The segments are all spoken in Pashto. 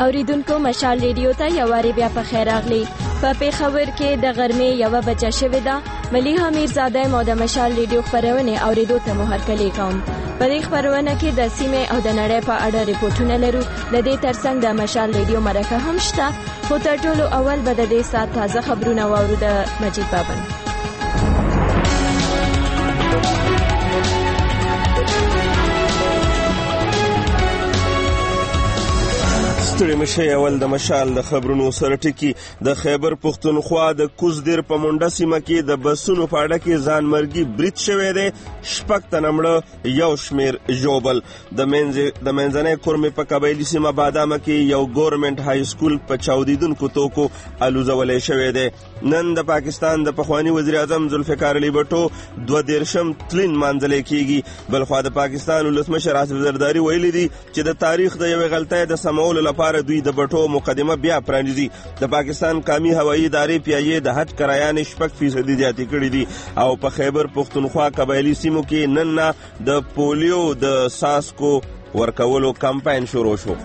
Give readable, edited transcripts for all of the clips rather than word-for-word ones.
اوریدونکو مشال ریډیو ته یو واری بیا په خیر راغلی. په پیښور کې د غرمې 1 بجه شوې ده. ملیحه میرزاده مو د مشال ریډیو خبرونه اوریدو ته مو هرکلی کوم. په دې خبرونه کې د سیمې او د نړۍ په اړه ریپورتونه لرو. د دې ترڅنګ د مشال ریډیو مرکه هم شته. خو تر ټولو اول به د دې سات تازه خبرونه واورو د مجید بابن. ستړي مشه اول د مشال د خبرونو سره ټکی. د خیبر پښتونخوا د کوزدیر په منډه سیمه کې د بسونو په اډه کې ځانمرګي برید شوی دی. 6 تنه مړه، یو شمیر ژوبل. د منځنۍ کورمې په قبایلي سیمه بادامه کې یو ګورنمنت های سکول په چاودیدونکو توکو الوزولی شوی دی. نن د پاکستان د پخوانی وزیر اعظم ذوالفقار علي بټو 22 تلین مانځلی کیږي. بلخوا د پاکستان ولسمشر آصف زرداری ویلي دي چې د تاریخ د یوې غلطۍ د سمولو لپاره دوی د بټو مقدمه بیا پرانیزي. د پاکستان قومي هوایي ادارې پیایې د حج کرایانې 6% زیاتې کړې دي او په خیبر پښتونخوا قبایلي سیمو کې نن نه د پولیو د ساسکو ورکولو کمپاین شروع شو.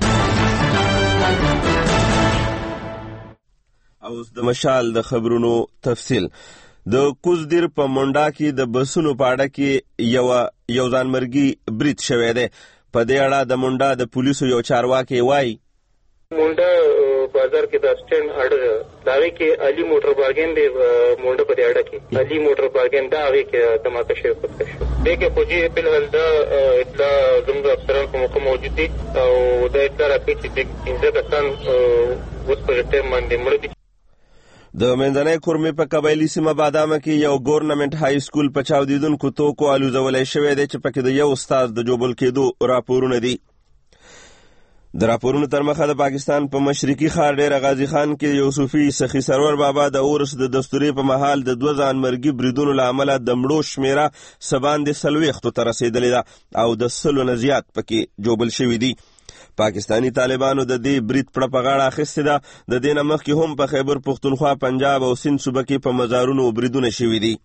اوس د مشال د خبرونو تفصیل. د کوزدیر په منډه کې د بسونو په اډه کې یو ځانمرګي برید شوی دی. په دې اړه د منډه د پولیسو یو چارواکي وایي منډه بازار کې د سټینډ اډه داوی کې علي موټر پارکینګ دی. منډه په دې اډه کې علي موټر پارکینګ دا هغه کې دماکه شوی خود شو. دغه فوجي په لحاظ دا اطلاع زموږ افسران په موقع موجود دي او دا اطلاع راکړي چې 15 کسان اوس په ټیم باندې مړ دي. د منځنۍ کورمې په قبایلي سیمه بادامه کې یو ګورنمنت های سکول په چاودیدونکو توکو الوزولی شوی دی چې پکې د یو استاد د جوبل کېدو راپورونه دي. د راپورونو تر مخه د پاکستان په مشرقي ښار ډېر غازي خان کې یو صوفي سخي سرور بابا د اورس د دستورې په محل د 2 ځانمرګي بریدونو له امله د مړو شمیره سباندې 40 ته رسیدلې ده او د 100 نه زیات پکې جوبل شوي دي. پاکستانی طالبانو د دې برید پړه په غاړه اخیستې ده. د دې نه مخکې هم په خیبر پښتونخوا، پنجاب او سند صوبه کې په مزارونو بریدونه شوي دي.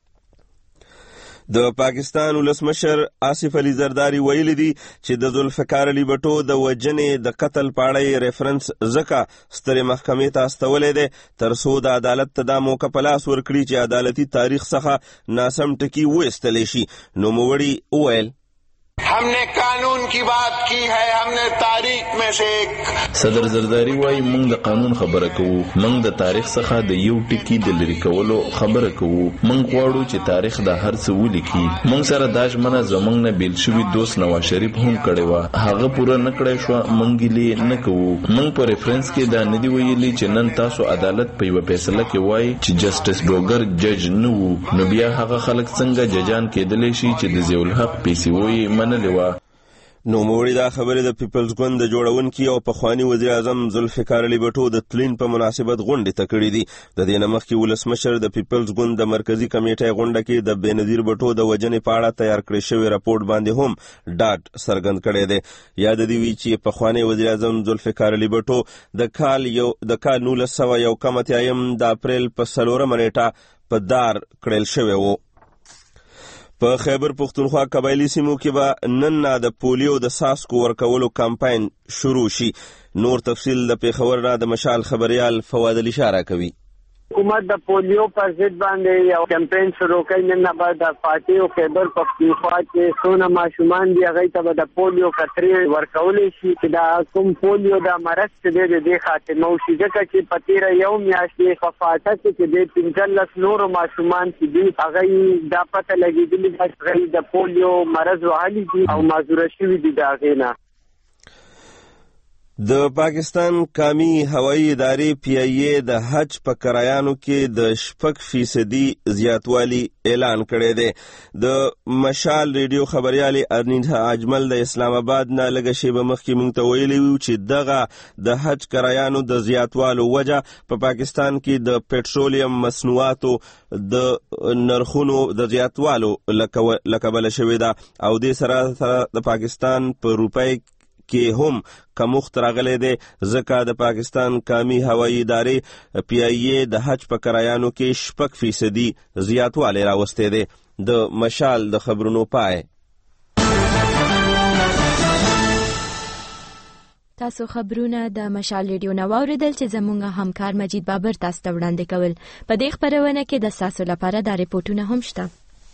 د پاکستان ولسمشر آصف علي زرداری ویلي دي چې د ذوالفقار علي بټو د وژنې د قتل په اړه ریفرنس ځکه سترې محکمې ته استولی دی تر څو د عدالت ته دا موقع په لاس ورکړي چې عدالتي تاریخ څخه ناسم ټکي وایستلی شي. نوموړي وویل हमने कानून की बात की है, हमने तारीख में से صدر زرداری وایي موږ د قانون خبره کوو، موږ د تاریخ څخه د یو ټکی د لري کولو خبره کوو. موږ غواړو چې تاریخ د هر څه ولیکي. موږ سره دا ژمنه زموږ نه بیل شوي دوست نواز شریف هم کړې وه، هغه پوره نه کړی شوه. موږ یې نه کوو. موږ په ریفرنس کې دا نه دی ویلي چې نن تاسو عدالت په یوه فیصله کې وایي چې جسټس بروګر جج نه وو، نو بیا هغه خلک څنګه ججان کېدلی شي چې د ضیاءالحق پیسې وایي منلې وه. نوموړي دا خبرې د پیپلز ګوند د جوړونکي او پخوانی وزیر اعظم ذوالفقار علي بټو د تلین په مناسبت غونډې ته کړې دي. د دې نه مخکې ولسمشر د پیپلز ګوند د مرکزي کمیټې غونډه کې د بېنظیر بټو د وژنې په اړه تیار کړی شوی راپورټ باندې هم ډاډ څرګند کړی دی. یاد دې وي چې پخوانی وزیر اعظم ذوالفقار علي بټو د کال 1981 د اپریل په 4 نیټه په دار کړل شوی و. په خیبر پښتونخوا قبایلي سیمو کې به نن نه د پولیو د ساسکو ورکولو کمپاین شروع شي. نور تفصیل د پیښور نه د مشال خبریال فواد علي اشاره کوي. حکومت د پولیو پر ضد باندې یو کمپاین شروع کړي. نن نه بعد د فاتح او خیبر پښتونخوا کې څونه ماشومان دي هغه ته د پولیو کترې ورکول شي چې دا کوم پولیو د مرض څخه د خاتمه شي. ځکه چې په تیر یو میاشت په فاتح کې د 15 نور ماشومان چې دي هغه دا پته لګیدلی چې د پولیو مرض وهلي دي او معذور شوي دي. دا غینه د پاکستان قومي هوایي ادارې پیایې د حج په کرایانو کې د 6% زیاتوالی اعلان کړی دی. د مشال ریډیو خبریالې ارنیټا اجمل د اسلام آباد نه لږه شیبه مخکې موږ ته ویلي وو چې دغه د حج کرایانو د زیاتوالو وجه په پاکستان کې د پټرولیم مصنوعاتو د نرخونو د زیاتوالو له کبله شوې ده او دې سره د پاکستان په روپۍ کې هم کمښت راغلی دی. ځکه د پاکستان قومي هوایي ادارې پی آی ای د حج په کرایانو کې 6% زیاتوالی راوستی دی. د مشال د خبرونو پای. تاسو خبرونه د مشال ریډیو نو اوریدل چې زموږ همکار مجید بابر تاسو ته وړاندې کول. په دې خبرونه کې د تاسو لپاره د ریپورتونو هم شته.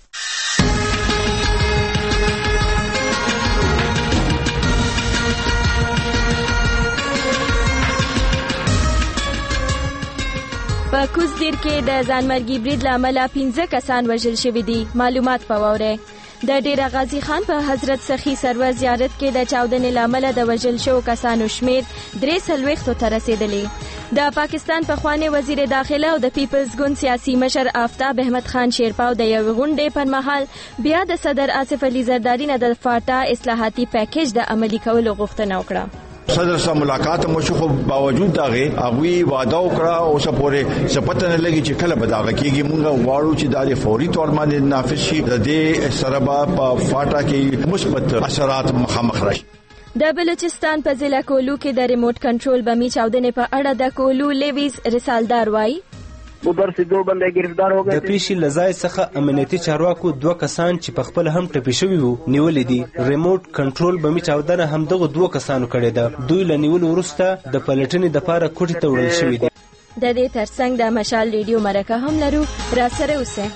په کوزدیر کې د ځانمرګي برید لامل 15 کسان وژل شوي دي. معلومات په ووره د ډیره غازی خان په حضرت سخی سرور زیارت کې د چاودنې لامل د وژل شوو کسانو شمیر 43 ته رسیدلی. د پاکستان پخوانی وزیر داخله او د پیپلز ګوند سیاسي مشر آفتاب احمد خان شیرپاو د یو غونډې پر مهال بیا د صدر آصف علي زرداری نه د فاټا اصلاحاتي پیکیج د عملي کولو غوښتنه وکړه. صدر سره ملاقات مو شو، باوجود داغه هغه وعده وکړه او سپورې سپته نه لګي چې کله بداغه کیږي. مونږ غواړو چې د فوري تور باندې نافذ شي. د دې سره په فاټا کې مثبت اثرات مخامخ راشي. د بلوچستان په ضلع کولو کې د ریموټ کنټرول بمي چاودنې په اړه د کولو لیویز رسالدار وایي ادھر سے 2 بندے گرفتار ہو گئے. د پیشي لزای څخه امنیتي چارواکو 2 کسان چې په خپل هم ټپي شوي وو نیولې دي. ریموټ کنټرول بمي چاودنه هم دغه 2 کسانو کړې ده. دوی له نیولو وروسته د پلټنې لپاره کوټې ته وړل شوي دي. د دې ترڅنګ د مشال ریډیو مرکه هم لرو، را سره اوسئ.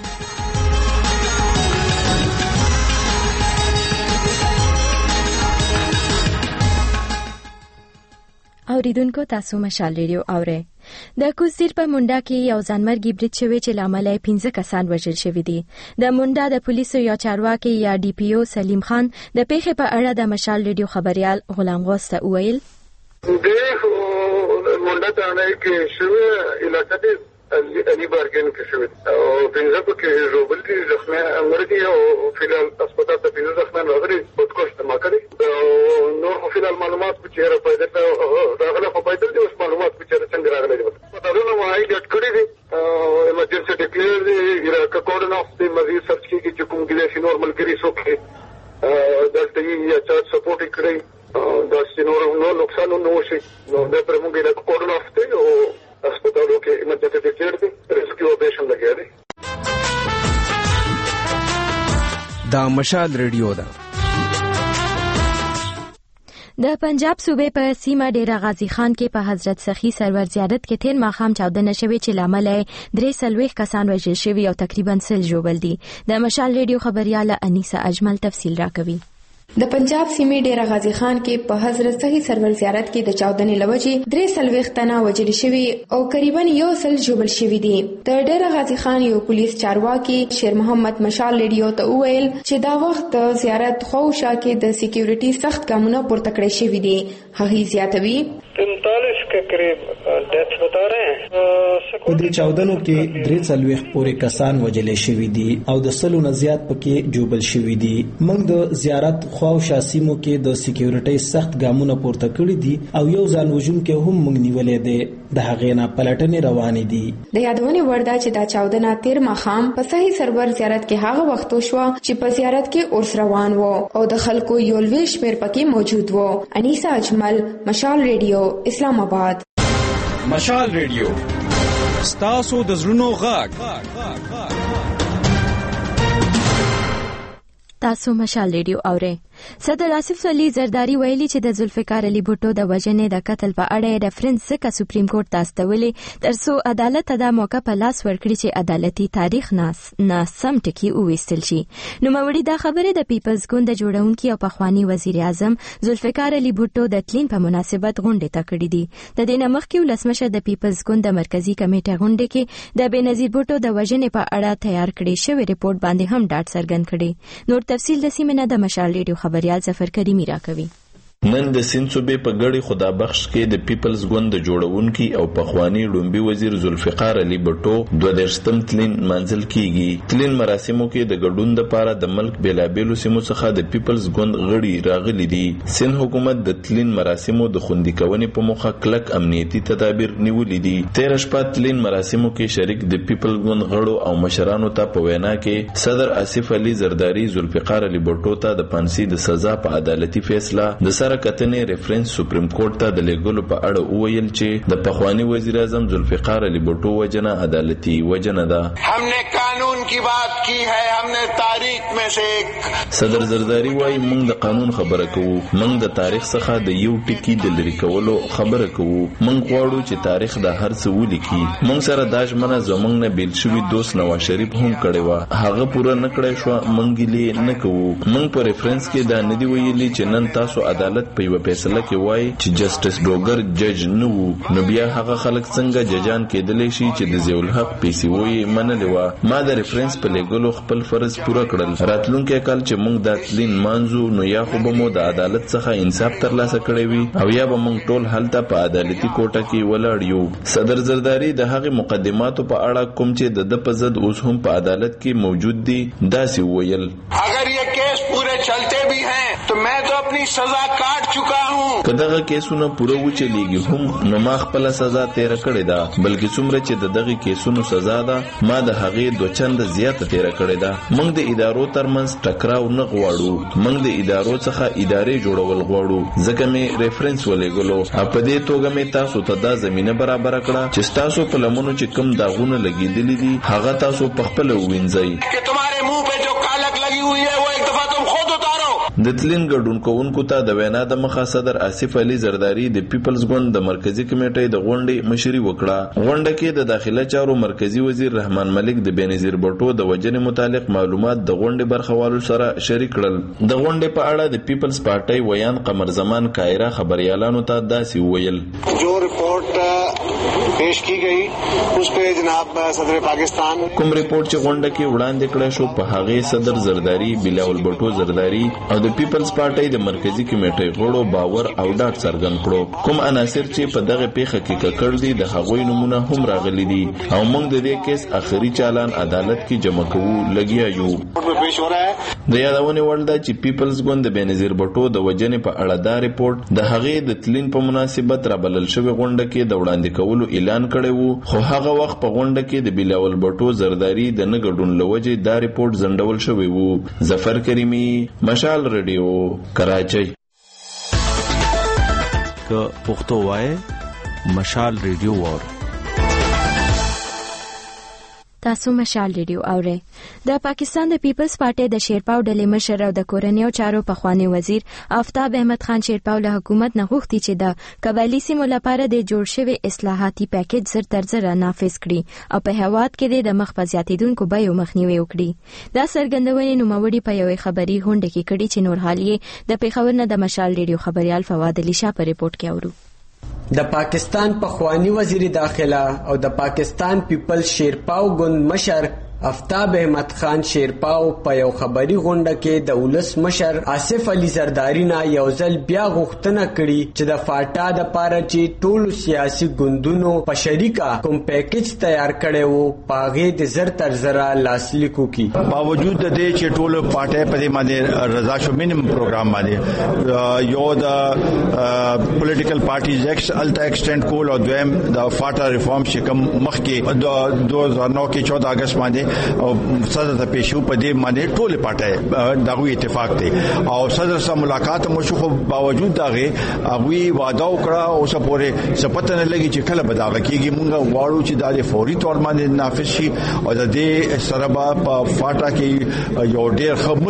اوریدونکو تاسو مشال ریډیو اورئ. د کوزدیر په مونډا کې یو ځانمرګي برید شوی چې لامل 15 کسان وژل شوي دي. د مونډا د پولیسو یو چارواکي یا ډي پی او سلیم خان د پیښې په اړه د مشال ریډیو خبريال غلام غوث ته وویل د مونډا ته کې شوی علاقې علی بارګن کې شوی او پنځه کې روبل کې زخمه امرګي او فلال هسپتال ته پنځه زخمه راغلي خودکش ما کړی. نو فلال معلومات په چیرې پیدا راغله په پیدا دي. اوس معلومات په چیرې څنګه راغلي دي پتاونه ماهي ډټ کړی دي. ایمرجنسي ډیکلیئر دي علاقې کوډن اف د مزید سرچ کې چې کوم کې شي نورمال ګری سوکې دلته یا چارج سپورټ کړی دا چې نو نقصان نه وشي. نو د پرموږي د کوډن اف ته او هسپتالو کې ایمرجنسي ډیکلیئر دي ریسکیو اپریشن لګیا دي. دا مشال ریډیو ده. د پنجاب صوبې په سیمه ډیره غازی خان کې په حضرت سخی سرور زیارت کې تیر ماښام چاودنه شوې چې لامل یې 43 کسان وژل شوي او تقریبا 100 ژوبل دي. د مشال ریډیو خبرياله انیسه اجمل تفصیل راکوي. د پنجاب سیمې ډیره غازی خان کې په حضرت سخی سرور زیارت کې د چاودنې لوجې 43 تنه وژل شوي او تقریبا 100 ژوبل شوي دي. د ډیره غازی خان یو پولیس چارواکي شیر محمد مشال ریډیو ته وویل چې دا وخت د زیارت خوشا کې د سکیورټي سخت ګامونه پورته کړی شوي دي. هغه زیاتوي 45 के करीब डेथ बता रहे हैं. په دې چاودنو کې 43 پورې کسان وژل شوي دي او د 100 نه زیات پکې جوبل شوي دي. موږ د زیارت خو شاسیمو کې د سکیورټي سخت ګامونه پورته کړی دي او یو ځان وژونکو هم موږ نیولې دي. د هغې نه پلټنې روانې دي. د یادونې وړ ده چې دا چاودنه تیر ماښام په صحیح سرور زیارت کې هغه وخت وشوه چې په زیارت کې اورس روان و او د خلکو یو لوی شمېر پکې موجود و. انیسه اجمل، مشال ریډیو، اسلام آباد. مشال ریډیو ستاسو د زړونو غږ. تاسو مشال ریډیو اورئ. صدر آصف علي زرداری ویلي چې د ذوالفقار علي بوټو د وژنې د قتل په اړه ریفرنس ځکه سپریم کورټ ته استولې ترڅو عدالت ته د موقع په لاس ورکړي چې عدالتي تاریخ ناسم ټکي وویستل شي. نوموړي دا خبره د پیپلز ګوند د جوړونکي او پخوانی وزیر اعظم ذوالفقار علي بوټو د تلین په مناسبت غونډه ته کړې دي. د دې نه مخکې ولسمشر د پیپلز ګوند د مرکزی کمیټې غونډه کې د بېنظیر بوټو د وژنې په اړه تیار کړی شوی ریپورت باندې هم ډاډ څرګند کړي. نور تفصیل د سیمه د مشال ریډیو خبريال ظفر کریمی راکوي. نن د سیند صوبې په ګړی خدا بخش کې د پیپلز ګوند د جوړونکي او پخوانی لومبي وزیر ذوالفقار علي بټو 22 تلین منزل کیږي. تلین مراسمو کې د ګډون لپاره د ملک بیلابېلو سیمو څخه د پیپلز ګوند غړي راغلي دي. سیند حکومت د تلین مراسمو د خوندي کونې په موخه کلک امنیتي تدابیر نیولې دي. 13 شپه تلین مراسمو کې شریک د پیپلز ګوند غړو او مشرانو ته په وینا کې صدر آصف علي زرداری ذوالفقار علي بټو ته د پانسي د سزا په عدالتي فیصله د سره کتنې ریفرنس سپریم کورټ ته د لیګلو په اړه وویل چې د پخوانی وزیر اعظم ذوالفقار علی بھٹو وجنه عدالتي وجنه ده. हमने कानून की बात की है, हमने तारीख में से صدر زرداری وايي موږ د قانون خبره کوو, موږ د تاریخ څخه د یو ټکی د لری کولو خبره کوو. موږ غواړو چې تاریخ د هر څه ولیکي. موږ سره داش منه زمونږ نه بیل شوی دوست نواز شریف هم کړي وا, هغه پوره نه کړی شو. موږ لې نه کوو. موږ په ریفرنس کې دا ندی ویلي چې نن تاسو عدالت په یو فیصله کې وایي چې جسټس ډوګر جج نه وو, نو بیا هغه خلک څنګه ججان کېدلی شي چې د ضیاء الحق پیسې وایي منلې وا. ما د ریفرنس په لګولو خپل فرض پوره کړل. راتلونکي کال چې موږ د تلین مانزو نو یا خو به مو د عدالت څخه انصاف ترلاسه کړی وي او یا به موږ ټول هلته په عدالتي کوټه کې ولاړ یو. صدر زرداری د هغې مقدماتو په اړه کوم چې د په ضد اوس هم په عدالت کې موجود دي داسې وویل. اگر یہ کیس پورے چلتے بھی ہیں تو میں تو اپنی سزا کاٹ چکا ہوں. که دغه کیسونه پوره وچلیږي هم نو ما خپل سزا تیر کړې ده, بلکې څومره چې د دغه کیسونو سزا ده ما د هغې دوه چنده زیاته تیر کړې ده. موږ د ادارو ترمنځ ټکراو نه غواړو, موږ د ادارو څخه ادارې جوړول غواړو. ځکه مې ریفرنس ولېږلو او په دې توګه مې تاسو ته دا زمینه برابر کړه چې تاسو په لمنو چې کوم داغونه لګېدلي دي هغه تاسو په خپل ووینځئ. د تلین ګډون کوونکو ته د وینا د مخه صدر آصف علي زرداری د پیپلز ګوند د مرکزی کمیټې د غونډې مشري وکړه. غونډه کې د داخله چارو مرکزی وزیر رحمان ملک د بېنظیر بټو د وجنې متعلق معلومات د غونډې برخوالو سره شریک کړل. د غونډې په اړه د پیپلز پارټي ویان قمر زمان کایرا خبريالانو ته داسې وویل. جو رپورٹ پیش کی گئی اس پہ جناب صدر پاکستان کوم رپورٹ چې غونډه کې وړاندې کړی شو په هغه صدر زرداری, بلاول بټو زرداری او د پیپلز پارټي د مرکزی کمیټې غړو باور او ډاډ څرګند کړو. کوم عناصر چې په دغه پیښه کې ککړ دي د هغوی نمونه هم راغلي دي او موږ د دې کیس اخري چالان عدالت کې جمع کوو لګیا یو. د یادونې وړ ده چې پیپلز ګوند د بېنظیر بټو د وجنې په اړه دا رپورټ د هغې د تلین په مناسبت رابلل شوې غونډه کې د وړاندې کولو اعلان کړی وو, خو هغه وخت په غونډه کې د بلاول بټو زرداری د نه ګډون له وجې دا رپورټ ځنډول شوی وو. ظفر کریمي, مشال ریډیو, کراچۍ. که پښتو وای مشال ریډیو وور. تاسو مشال ریډیو اورئ. د پاکستان د پیپلز پارټي د شیرپاو ډلې مشر او د کورنیو چارو پخوانی وزیر آفتاب احمد خان شیرپاو له حکومت نه غوښتي چې د قبایلي سیمو لپاره د جوړ شوی اصلاحاتي پیکیج زر تر زره نافذ کړي او په هیواد کې د مخ په زیاتیدونکو بیو مخنیوي وکړي. دا څرګندونې نوموړي په یوې خبري غونډه کې کړي چې نور حال یې د پېښور نه د مشال ریډیو خبريال فواد علي شاه په ریپورت کې اورو. د پاکستان پخوانی وزیر داخله او د پاکستان پیپل شیرپاو ګوند مشر آفتاب احمد خان شیرپاو په یو خبري غونډه کې د ولس مشر آصف علي زرداری نه یو ځل بیا غوښتنه کړې چې د فاټا د پاره چې ټولو سیاسي ګوندونو په شریکه کوم پیکیج تیار کړي وو پاغه د زر تر زره لاسلیک وکړي. باوجود د دې چې ټولو پارټي په دې باندې رضا شو مینیمم پروګرام باندې یو د پولیټیکل پارټیز ایکټ الټا ایکسټند کول او دویم د فاټا ریفارم چې کوم مخکې 2009 کې 14 اگست باندې او صدر ته پیشو په دې باندې ټول پټه دغه اتفاق دی او صدر سره ملاقات مو شو. باوجود دغه هغه وعده وکړه او څه پورې سپته نه لګي چې کله بداغه کیږي. مونږ غواړو چې د فوري تور باندې نافذ شي او د دې سره په فاټا کې یو ډېر ښه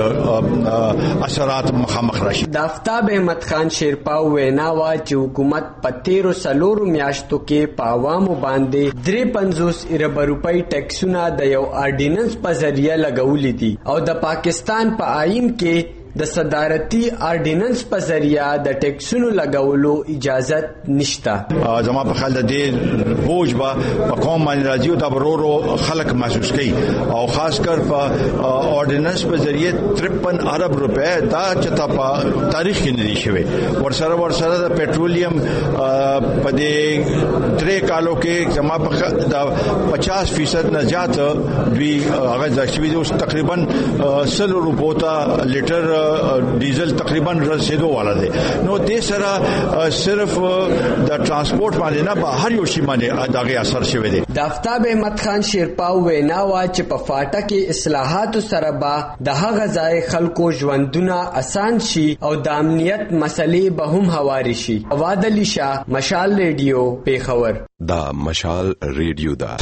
مثبت اثرات مخامخ راشي. د آفتاب احمد خان شیرپاو وینا وا چې حکومت په 13 میاشتو کې په عوامو باندې 53 ارب روپۍ ټیکسونه د یو آرډیننس په ذریعہ لګولې دي او د پاکستان په آئین کې د صدارتي آرډیننس په ذریعہ د ټیکسونو لګولو اجازت نشته. زما په خیال د دې بوج په قوم باندې راځي او دا ورورو خلک محسوس کوي او خاص کر په آرډیننس په ذریعہ 53 ارب روپے دا چې په تاریخ کې نه دي شوی. ورسره د پټرولیم په دې 3 کالو کې زما په د 50% نه زیات دوی هغه ځکه چې تقریبا 100 روپو ته لیټر ډیزل تقریبا رسیدو والا دی. نو دې سره صرف د ترانسپورت باندې نه به هر یو شی باندې دغه اثر شوی دی. د آفتاب احمد خان شیرپاو وینا وا چې په فاټا کې اصلاحات سره به د هغه ځای خلکو ژوندونه آسان شي او د امنیت مسلې به هم هواري شي. وادلی شاه، مشال ریډیو، پیښور. دا مشال ریډیو دا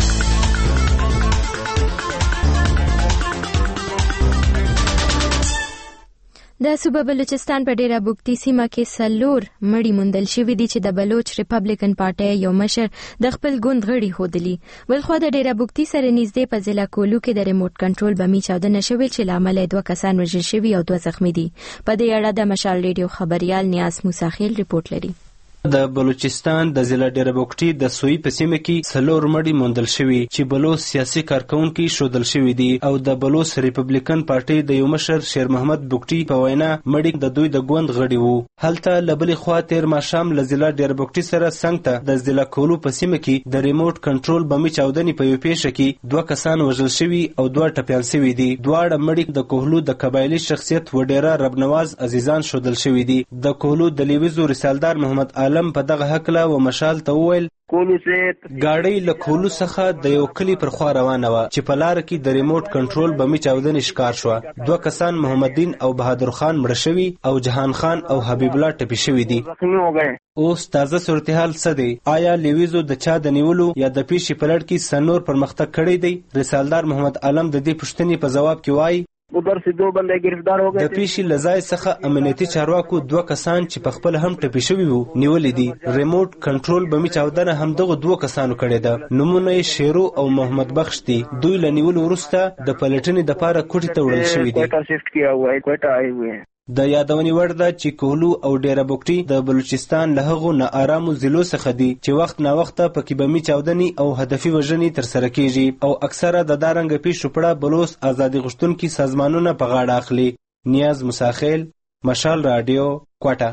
د صوبه بلوچستان په ډیره بوکتی سیمه کې سلور مړی موندل شوی دي چې د بلوچ ریپبلیکن پارټي یو مشر د خپل ګوند غړي هودلی. بلخو د ډیره بوکتی سره نږدې په ضلع کولو کې د ریموټ کنټرول بمی چاودنه شوې چې لامل 2 کسان وژل شوي او 2 زخمی دي. په دې اړه د مشال ریډیو خبريال نیاز موساخیل ریپورت لري. د بلوچستان د ضلع ډیره بوکټي د سوی په سیمه کې سلور مړی موندل شوی چې بلوچ سیاسي کارکونکو شودل شوی دي او د بلوچ ریپبلیکن پارټي د یو مشر شیر محمد بوکټي په وینا مړی د دوی د ګوند غړي وو. هلته لبلې خوا تیر ماشام له ضلع ډیره بوکټي سره څنګ ته د ضلع کولو په سیمه کې د ریموټ کنټرول بمی چاودنې په یو پیښه کې 2 کسان وژل شوي او 2 ټپيان شوي دي. دواړه مړی د کوهلو د قبایلی شخصیت وډیرا ربنواز عزیزان شودل شوي دي. د کوهلو د لیوزو رسالدار محمد عالم په دغه حکله و مشال ته وویل ګاډی له کولو څخه د یو کلی پر خوا روانه وه چې په لار کې د ریموټ کنټرول بمی چاودنې ښکار شوه. 2 کسان محمد دین او بهادر خان مړه شوي او جهان خان او حبیب الله ټپي شوي دي. اوس تازه صورتحال څه دی؟ آیا لیویزو د چا د نیولو یا د پیښې په لړ کې سنور پرمختګ کړی دی؟ رسالدار محمد عالم د دې پوښتنې په جواب کې وایي उधर से 2 बंदे गिरफ्तार हो गए. د پیښې لزای څخه امنیتي چارواکو 2 کسان چې په خپل هم ټپي شوي وو نیولې دي. ریموټ کنټرول بمی چاودنه هم دغه 2 کسانو کړې ده. نمونه یې شیرو او محمد بخش دي. دوی له نیولو وروسته د پلټنې لپاره کوټې ته وړل شوي دي. کوټه شفت کیا ہوا ہے، کوټه آئے ہوئے ہیں. د یادونې وړ ده چې کوهلو او ډیره بوکټي د بلوچستان له هغو ناارامو ضلعو څخه دي چې وخت نا وخته پکې بمي چاودنې او هدفي وژنې ترسره کیږي او اکثره د دارنګ پیښو پړه بلوچ ازادي غوښتونکي سازمانونه په غاړه اخلي. نیاز موساخیل، مشال رادیو، کوټه.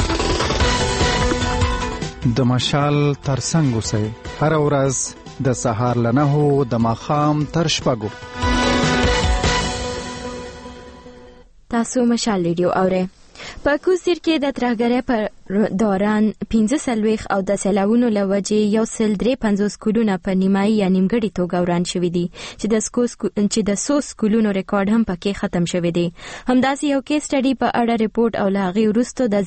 د مشال ترڅنګ اوسئ هر ورځ د سهار له 9 د ماښام تر 6. تاسو مشال ریډیو اورئ. په کوزیر کې د ترهګرۍ پر دوران 15 او د سیلاوونو له وجې 153 سکولونه په نیمایي یا نیمګړې توګه وران شوي دي چې د 100 سکولونو ریکارډ هم پکې ختم شوی دی. همداسې یو کیس سټډي په اړه ریپورت او له هغې وروسته د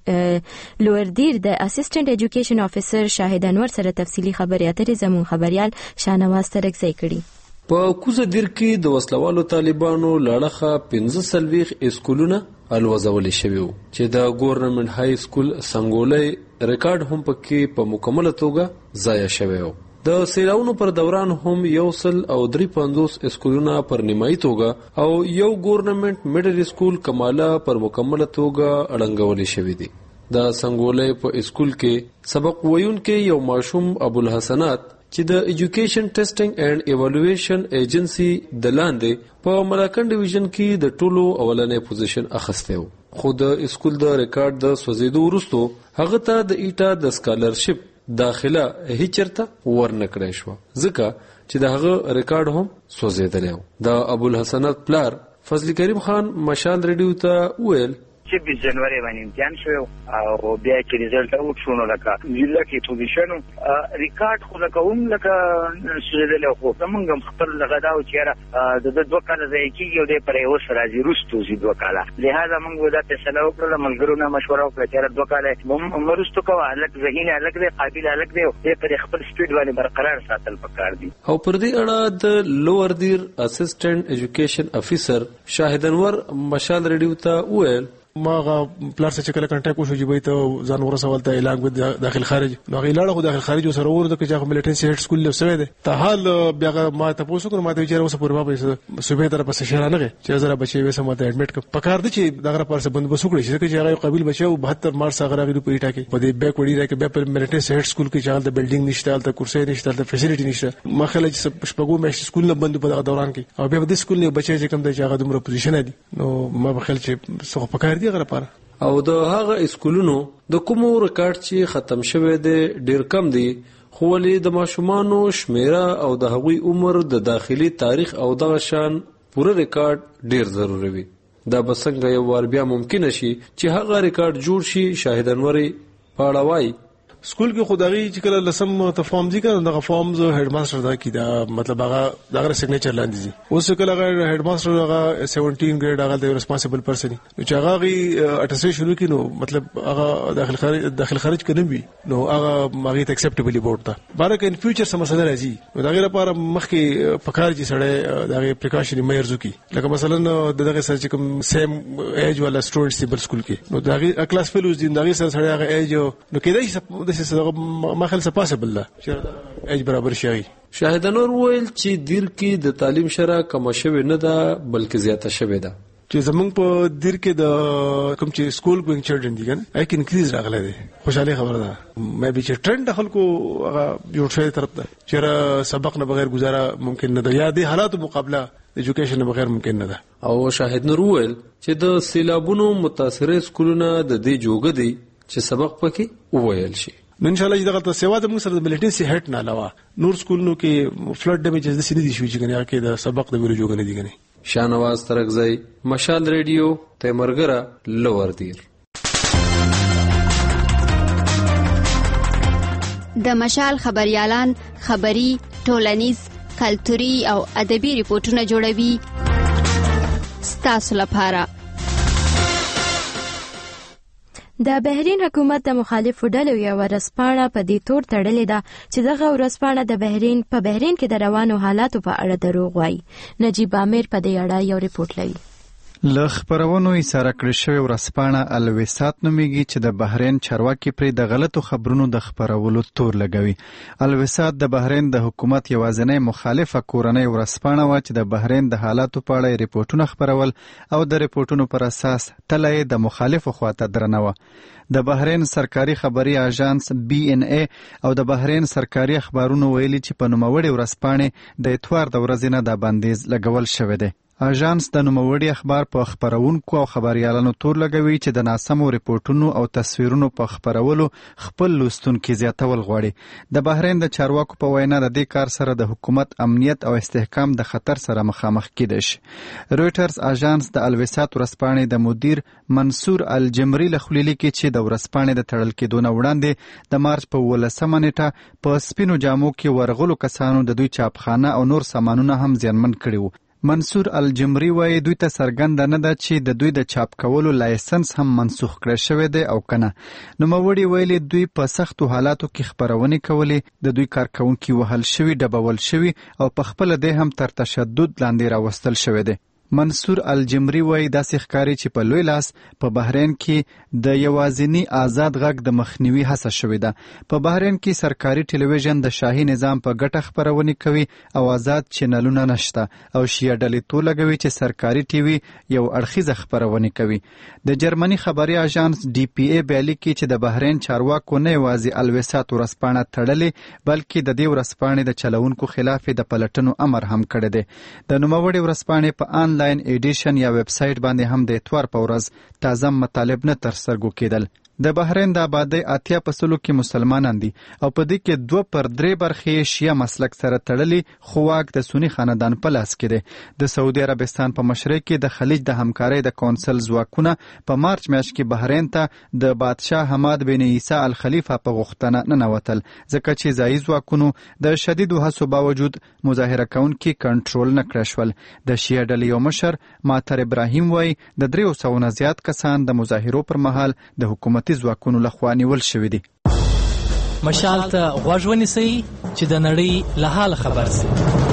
ضلع لوړدیر د اسسټنټ ایجوکیشن افیسر شاهد انور سره تفصیلي خبرې اترې زموږ خبريال شاهنواز ترکزی کړي. په کوزه دیر کې د وسلوالو طالبانو لاړخه 15 اسکولونه الوزول شوی وو چې د ګورنمنت های سکول سنگولې ریکارډ هم پکې په مکمله توګه ضایع شوی وو. د سیلاونو پر دوران هم 153 اسکولونه پر نیمایي توګه او یو ګورنمنت میډل اسکول کماله پر مکمله توګه اړنګول شوی دی. د سنگولې په اسکول کې سبق ویونکو یو ماشوم ابوالحسنات چې د ایجوکیشن ټیسټینګ اینڈ ایوالویشن ایجنسی د لاندې په ملاکن ډیویژن کې د ټولو اولنې پوزیشن اخسته وو. خو د اسکول د ریکارډ د سوزیدو وروسته هغه ته د ایټا د سکالرشپ داخله هیڅ ورنکړې شو ځکه چې دغه ریکارډ هم سوزیدلی و. د ابوالحسنات پلار فضل کریم خان مشال ریډیو ته ویل 26 جنوري باندې امتحان شو او بیا چې ریزلټ اوټ شونه لکه ضلع کې پوزیشن ریکارډ خو لکه هم لکه سوزیدلی خو موږ خپل لغدا او چیرې د 2 کاله ځای کېږي او د پر یو سره راځي روستو 2 کاله لہذا موږ دا فیصله وکړه ملګرو مشوره وکړه چې 2 کاله مرستو کوه الک ذهین الک دی قابل الک دی پر خپل سپیډ باندې برقرار ساتل پکار دي. او پر دې اړه د لوور دیر اسسټنټ ایجوکیشن افیسر شاهد انور مشال ریډیو ته ویل ما پلار سره کله کنټاکټ وشو چې به ته ځان ورسول ته اعلان به داخل خارج نو غیلاړه خو داخل خارج سره ورته چې ملټنسي هډ سکول له سوي ده ته حال بیا ما ته پوسو کړم ما ته ویچاره اوس پورې واپس صوبې طرف څخه شهرانه چې زره بچي وسه ما ته اډمیټ ک پکار دي چې دغه پر څه بند بسوکړي چې هغه قابل بچو 72 مارچ هغه راغلي په ایټا کې په دې بیک وړي راکې بیا په ملټنسي هډ سکول کې چال د بلډینګ نشته د کرسي نشته د فیسیلیټي نشته ما خلک شپږو مېشت سکول نه بند په دوران کې او بیا د سکول نه بچي چې کوم د هغه دومره پوزیشن دي نو ما په خل چې څه پکار دي غره لپاره او د هغه اسکولونو د کومو ریکارډ چې ختم شوه دی ډیر کم دی خو ولې د ماشومانو شمیره او د هغوی عمر د داخلي تاریخ او د شان پوره ریکارډ ډیر ضروری وي. دا بسنګ یو وار بیا ممکن شي چې هغه ریکارډ جوړ شي. شاهد انوري پاړوي سکول کې خدایي چې کله لسم ته فارم دي کنه دغه فارمز هډ ماستر دا کی دا مطلب هغه دغه سیګنیچر لاندې دي. اوس کله هغه هډ ماستر هغه 17 ګریډ هغه د ریسپانسیبل پرسن چې هغه اټسټیشن شروع کینو مطلب هغه داخل خارج کنه وي نو هغه هغه ته اکسپټیبلی بورډ ته بارک ان فیوچر سم مسله راځي نو دغه لپاره مخکې پکار چې سړی دغه پریکاشن میئرز کی لکه مثلا دغه سره چې کوم سیم ایج والا سټوډنټس دی بل سکول کې نو دغه کلاس فیلوز دي دغه سره سړی هغه ایج نو کېدای شي ما خل څه پاسبل ده چې ایج برابر شي. شاهد انور ویل چې دیر کې د تعلیم شرح کم شوه نه ده بلکې زیاته شوه ده. چې زمونږ په دیر کې د کوم چې سکول ګوینګ چلډرن دي کنه اې کې انکریز راغلی دی. خوشاله خبره ده مې به چې ټرند خلکو هغه جوړ شوی طرف ته چې سبق نه بغیر گزاره ممکن نه ده یا د حالاتو مقابله ایجوکیشن نه بغیر ممکن نه ده. او شاهد نور ویل چې د سیلابونو متاثره سکولونه د دې جوګه دي چې سبق پکې وویل شي. نو ان شاء الله دغه سیوا د موږ سره د ملیټنسي هټ نه علاوه نور سکولونو کې فلډ ډیمیجز د سینې دي شوی چې کنه کې د سبق د ویلو جوګ نه دي کنه. شاهنواز ترکزی مشال ریډیو تیمرګرا لوور دیر. د مشال خبريالان خبري ټولنیز کلتوري او ادبي ریپورتونه جوړوي ستاسو لپاره. د بحرین حکومت د مخالفو ډلو یو ورځپاڼه په دې تور تړلې ده چې دغه ورځپاڼه د بحرین کې د روانو حالاتو په اړه دروغ وایي. نجیب عامر په دې اړه یو ریپورت لري. له خبرونو یې سره کړی شوی ورځپاڼه الوسات نومیږي چې د بحرین چارواکي پرې د غلطو خبرونو د خبرولو تور لګوي. الوسات د بحرین د حکومت یوازینی مخالفه کورنۍ ورځپاڼه وه چې د بحرین د حالاتو په اړه ریپورتونه خبرول او د ریپورتونو پر اساس تله یې د مخالفو خواته درنه وه. د بحرین سرکاري خبري اژانس BNA او د بحرین سرکاري اخبارونو ویلي چې په نوموړي ورځپاڼې د اتوار د ورځې نه د بندیز لګول شوی دی. اژانس د نوموړي اخبار په خبرونکو او خبريالانو تور لګوي چې د ناسمو ریپورتونو او تصویرونو په خبرولو خپل لوستونکي زیاتول غواړي. د بحرین د چارواکو په وینا د دې کار سره د حکومت امنیت او استحکام د خطر سره مخامخ کیدای شي. رويټرز اژانس د الوسات ورځپاڼې د مدیر منصور الجمری لخوا لیکي چې د ورځپاڼې د تړل کېدو نه وړاندې د مارچ په 18 نیټه په سپینو جامو کې ورغلو کسانو د دوی چاپخانه او نور سامانونه هم زیانمن کړي وو. منصور الجمری وایي دوی ته څرګنده نه ده چې د دوی د چاپ کولو لایسنس هم منسوخ کړی شوی دی او کنه. نوموړي ویلي دوی په سختو حالاتو کې خبرونې کولې، د دوی کارکونکي وهل شوي، ډبول شوي او په خپله دی هم تر تشدد لاندې راوستل شوی دی. منصور الجمری وایي داسې ښکاري چې په لوی لاس په بحرین کې د یوازینی آزاد غږ د مخنیوي هڅه شوې ده. په بحرین کې سرکاري ټلویزیون د شاهي نظام په ګټه خبرونې کوي او آزاد چینلونه نشته او شیعه ډلې تو لګوي چې سرکاري ټي وي یو اړخیزه خبرونې کوي. د جرمني خبري اژانس DPA بیا لیکي چې د بحرین چارواکو نه یوازې الوسات ورځپاڼه تړلې بلکې د دې ورځپاڼې د چلونکو خلاف د پلټنو امر هم کړی دی. د نوموړي ورځپاڼې په آنلاین ایډیشن یا ویب سایټ باندې هم د اتوار په ورځ تازه مطالب نه تر سترګو کېدل. د بحرین د آبادۍ 80% کې مسلمانان دي او په دې کې 2/3 برخې شیعه مسلک سره تړلي خو واک د سنی خاندان په لاس کې دی. د سعودي عربستان په مشرق کې د خلیج د همکارۍ د کونسل ځواکونه په مارچ میاشت کې بحرین ته د بادشاه حماد بن عیسی الخلیفه په غوښتنه ننوتل ځکه چې ځایي ځواکونو د شدیدو هڅو باوجود مظاهره کوونکي کنټرول نه کړای شول. د شیعه ډلې یو مشر ماطر ابراهیم وایي د 300 نه زیات کسان د مظاهرو پر مهال د حکومت ځواکونو لخوا نیول شوي دي. مشال ته غوږ ونیسئ چې د نړۍ له حاله خبر سي.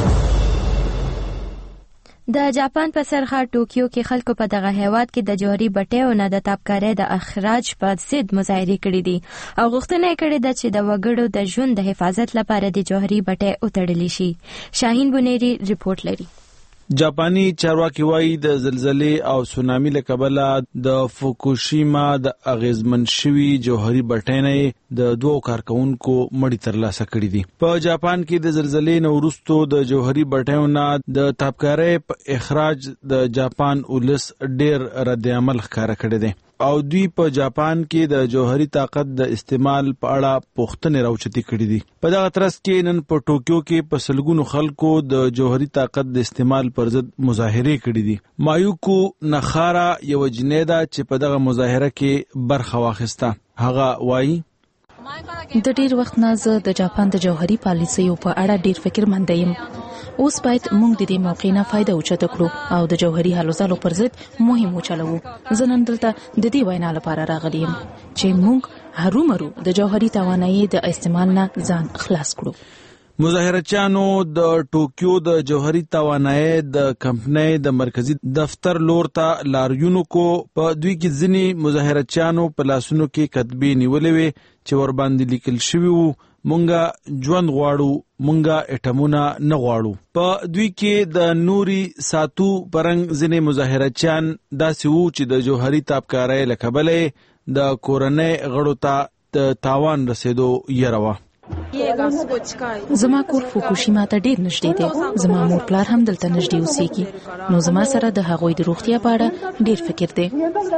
د جاپان په سرحد ټوکیو کې خلکو په دغه هیواد کې د جوهري بټیو نه د تابکارۍ د اخراج په ضد مظاهرې کړې دي او غوښتنه یې کړې ده چې د وګړو د ژوند د حفاظت لپاره د جوهري بټۍ وتړل شي. شاهین بنيري ریپورت لري. جاپاني چارواکي وایي د زلزلې او سونامي له کبله د فوکوشیما د اغیزمن شوي جوهري بټۍ نه د 2 کارکونکو مړي ترلاسه کړي دي. په جاپان کې د زلزلې نه وروسته د جوهري بټیو نه د تابکارۍ په اخراج د جاپان ولس ډېر رد عمل ښکاره کړی دی. او دوی په جاپان کې د جوهري طاقت د استعمال په اړه پوښتنې راوچتې کړې دي. په دغه ترڅ کې نن په ټوکیو کې په سلګونو خلکو د جوهري طاقت د استعمال پر ضد مظاهرې کړې دي. مایوکو نخارا یو جنیدا چې په دغه مظاهره کې برخه واخیسته. هغه وایي د ډیر وخت نه زه د جاپان د جوهري پالیسیو په اړه ډیر فکرمند یم. اوس باید موږ د دې موقع نه فائدہ اوچته کړو او د جوهري حلو ځلو پر ضد مهم وچلوو. زه نن دلته د دې وینا لپاره راغلی یم چې موږ هرومرو د جوهري توانایي د استعمال نه ځان خلاص کړو. مظاهرچیانو د ټوکیو د جوهري توانایي د کمپنۍ د مرکزی دفتر لور ته لاریونو کو. په دوی کې ځینې مظاهرچیانو په لاسونو کې کتبې نیولې وې چې ور باندې لیکل شوی وو مونږه ژوند غواړو، مونږه اټمونه نه غواړو. په دوی کې د نوري ساتو پرنګ ځینې مظاهرچیان داسې وو چې د جوهري تابکارۍ له کبله د کورنۍ غړو ته د تاوان رسیدو یره وه. زما کور فوکوشیما ته ډیر نږدې دی. زما مور پلار هم دلته نږدې اوسېږي، نو زما سره د هغوی د روغتیا په اړه ډیر فکر دی.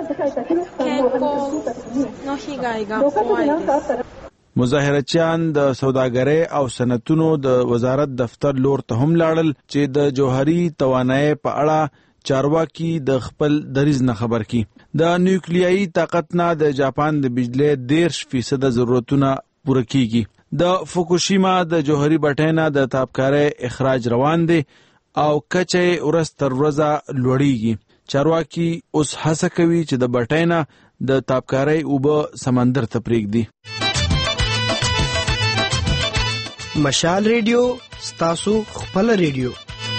مظاهرچیان د سوداګرۍ او صنعتونو د وزارت دفتر لور ته هم لاړل چې د جوهري توانایي په اړه چارواکي د خپل دریځ نه خبر کی. د نیوکلیایي طاقت نه د جاپان د بجلی 10% ضرورتونه پوره کیږي. د فوکوشیما د جوهري بټۍ نه د تابکارۍ اخراج روان دی او کچه ورځ تر ورځه لوړیږي. چارواکي اوس هڅه کوي چې د بټۍ نه د تابکارۍ اوبه سمندر ته پرېږدي. مشال ریډیو ستاسو خپل ریډیو.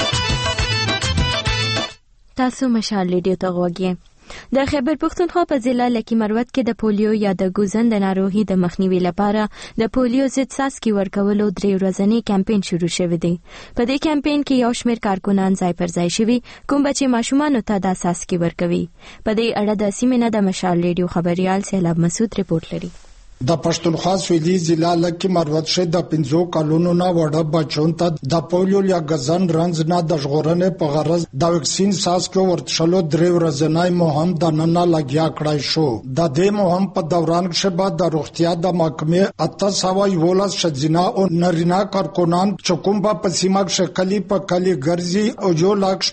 تاسو مشال ریډیو ته غوږی. د خیبر پختونخوا په ضلع لکی مروت کې د پولیو یا د ګوزن د ناروغي د مخنیوي لپاره د پولیو ضد څاڅکي ورکولو 3 ورځنی کمپاین شروع شوی دی. په دې کمپاین کې یو شمېر کارکونان ځای پر ځای شوي کوم چې ماشومانو ته د څاڅکي ورکوي. په دې اړه د سیمې نه د مشال ریډیو خبريال سیلاب مسعود رپورټ لري. د پښتونخوا سویلي ضلع لکه مروت شه د 50 کلونو نه وړه بچون ته د پولیو یا غزن رنز نه د ژغورنې په غرض د وکسین ساسکو ورتشلو 3 ورځنی مهم د نن لګیا کړای شو. د دې مهم په دوران کې بعد د روغتیا د محکمې 817 شذینا او نرینا کارکونان چکم په سیمه شکلی په کلی ګرځي او جو لاک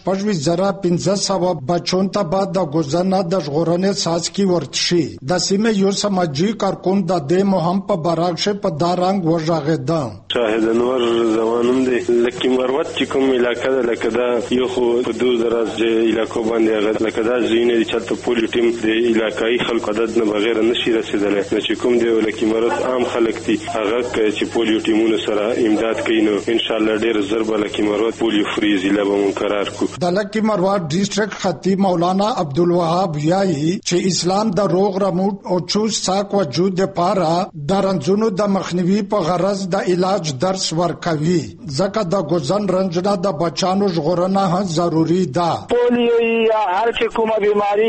15,500 بچون ته بعد د غزن د ژغورنې ساسکی ورتشي. د سیمه یو سماجی کارکون د دې مهم په براغشه په دارنګ ورژغېدا. شاهد انور زمانم دی لکه مروت چې کوم علاقې ده لکه دا یو خو په دوه دراز علاقو باندې هغه لکه دا زینې چې چلته پولیو ټیم د علاقائی خلکو عدد نه بغیر نشي رسیدلی. چې کوم دی لکه مروت عام خلک دي هغه چې پولیو ټیمونو سره امداد کوي نو ان شاء الله ډیر ضرب لکه مروت پولیو فری ضلع به مقرر کو. د لکه مروت ډیسټریکټ خطیب مولانا عبدالوهاب یایي چې اسلام د روغ رموټ او چوس ساک وجود پارا د رنځونو د مخنیوي په غرض د علاج درس ورکوي. ځکه د ګوزن رنځ نه د بچانو ژغورنه هم ضروری ده. پولیو یا هر چې کومه بیماری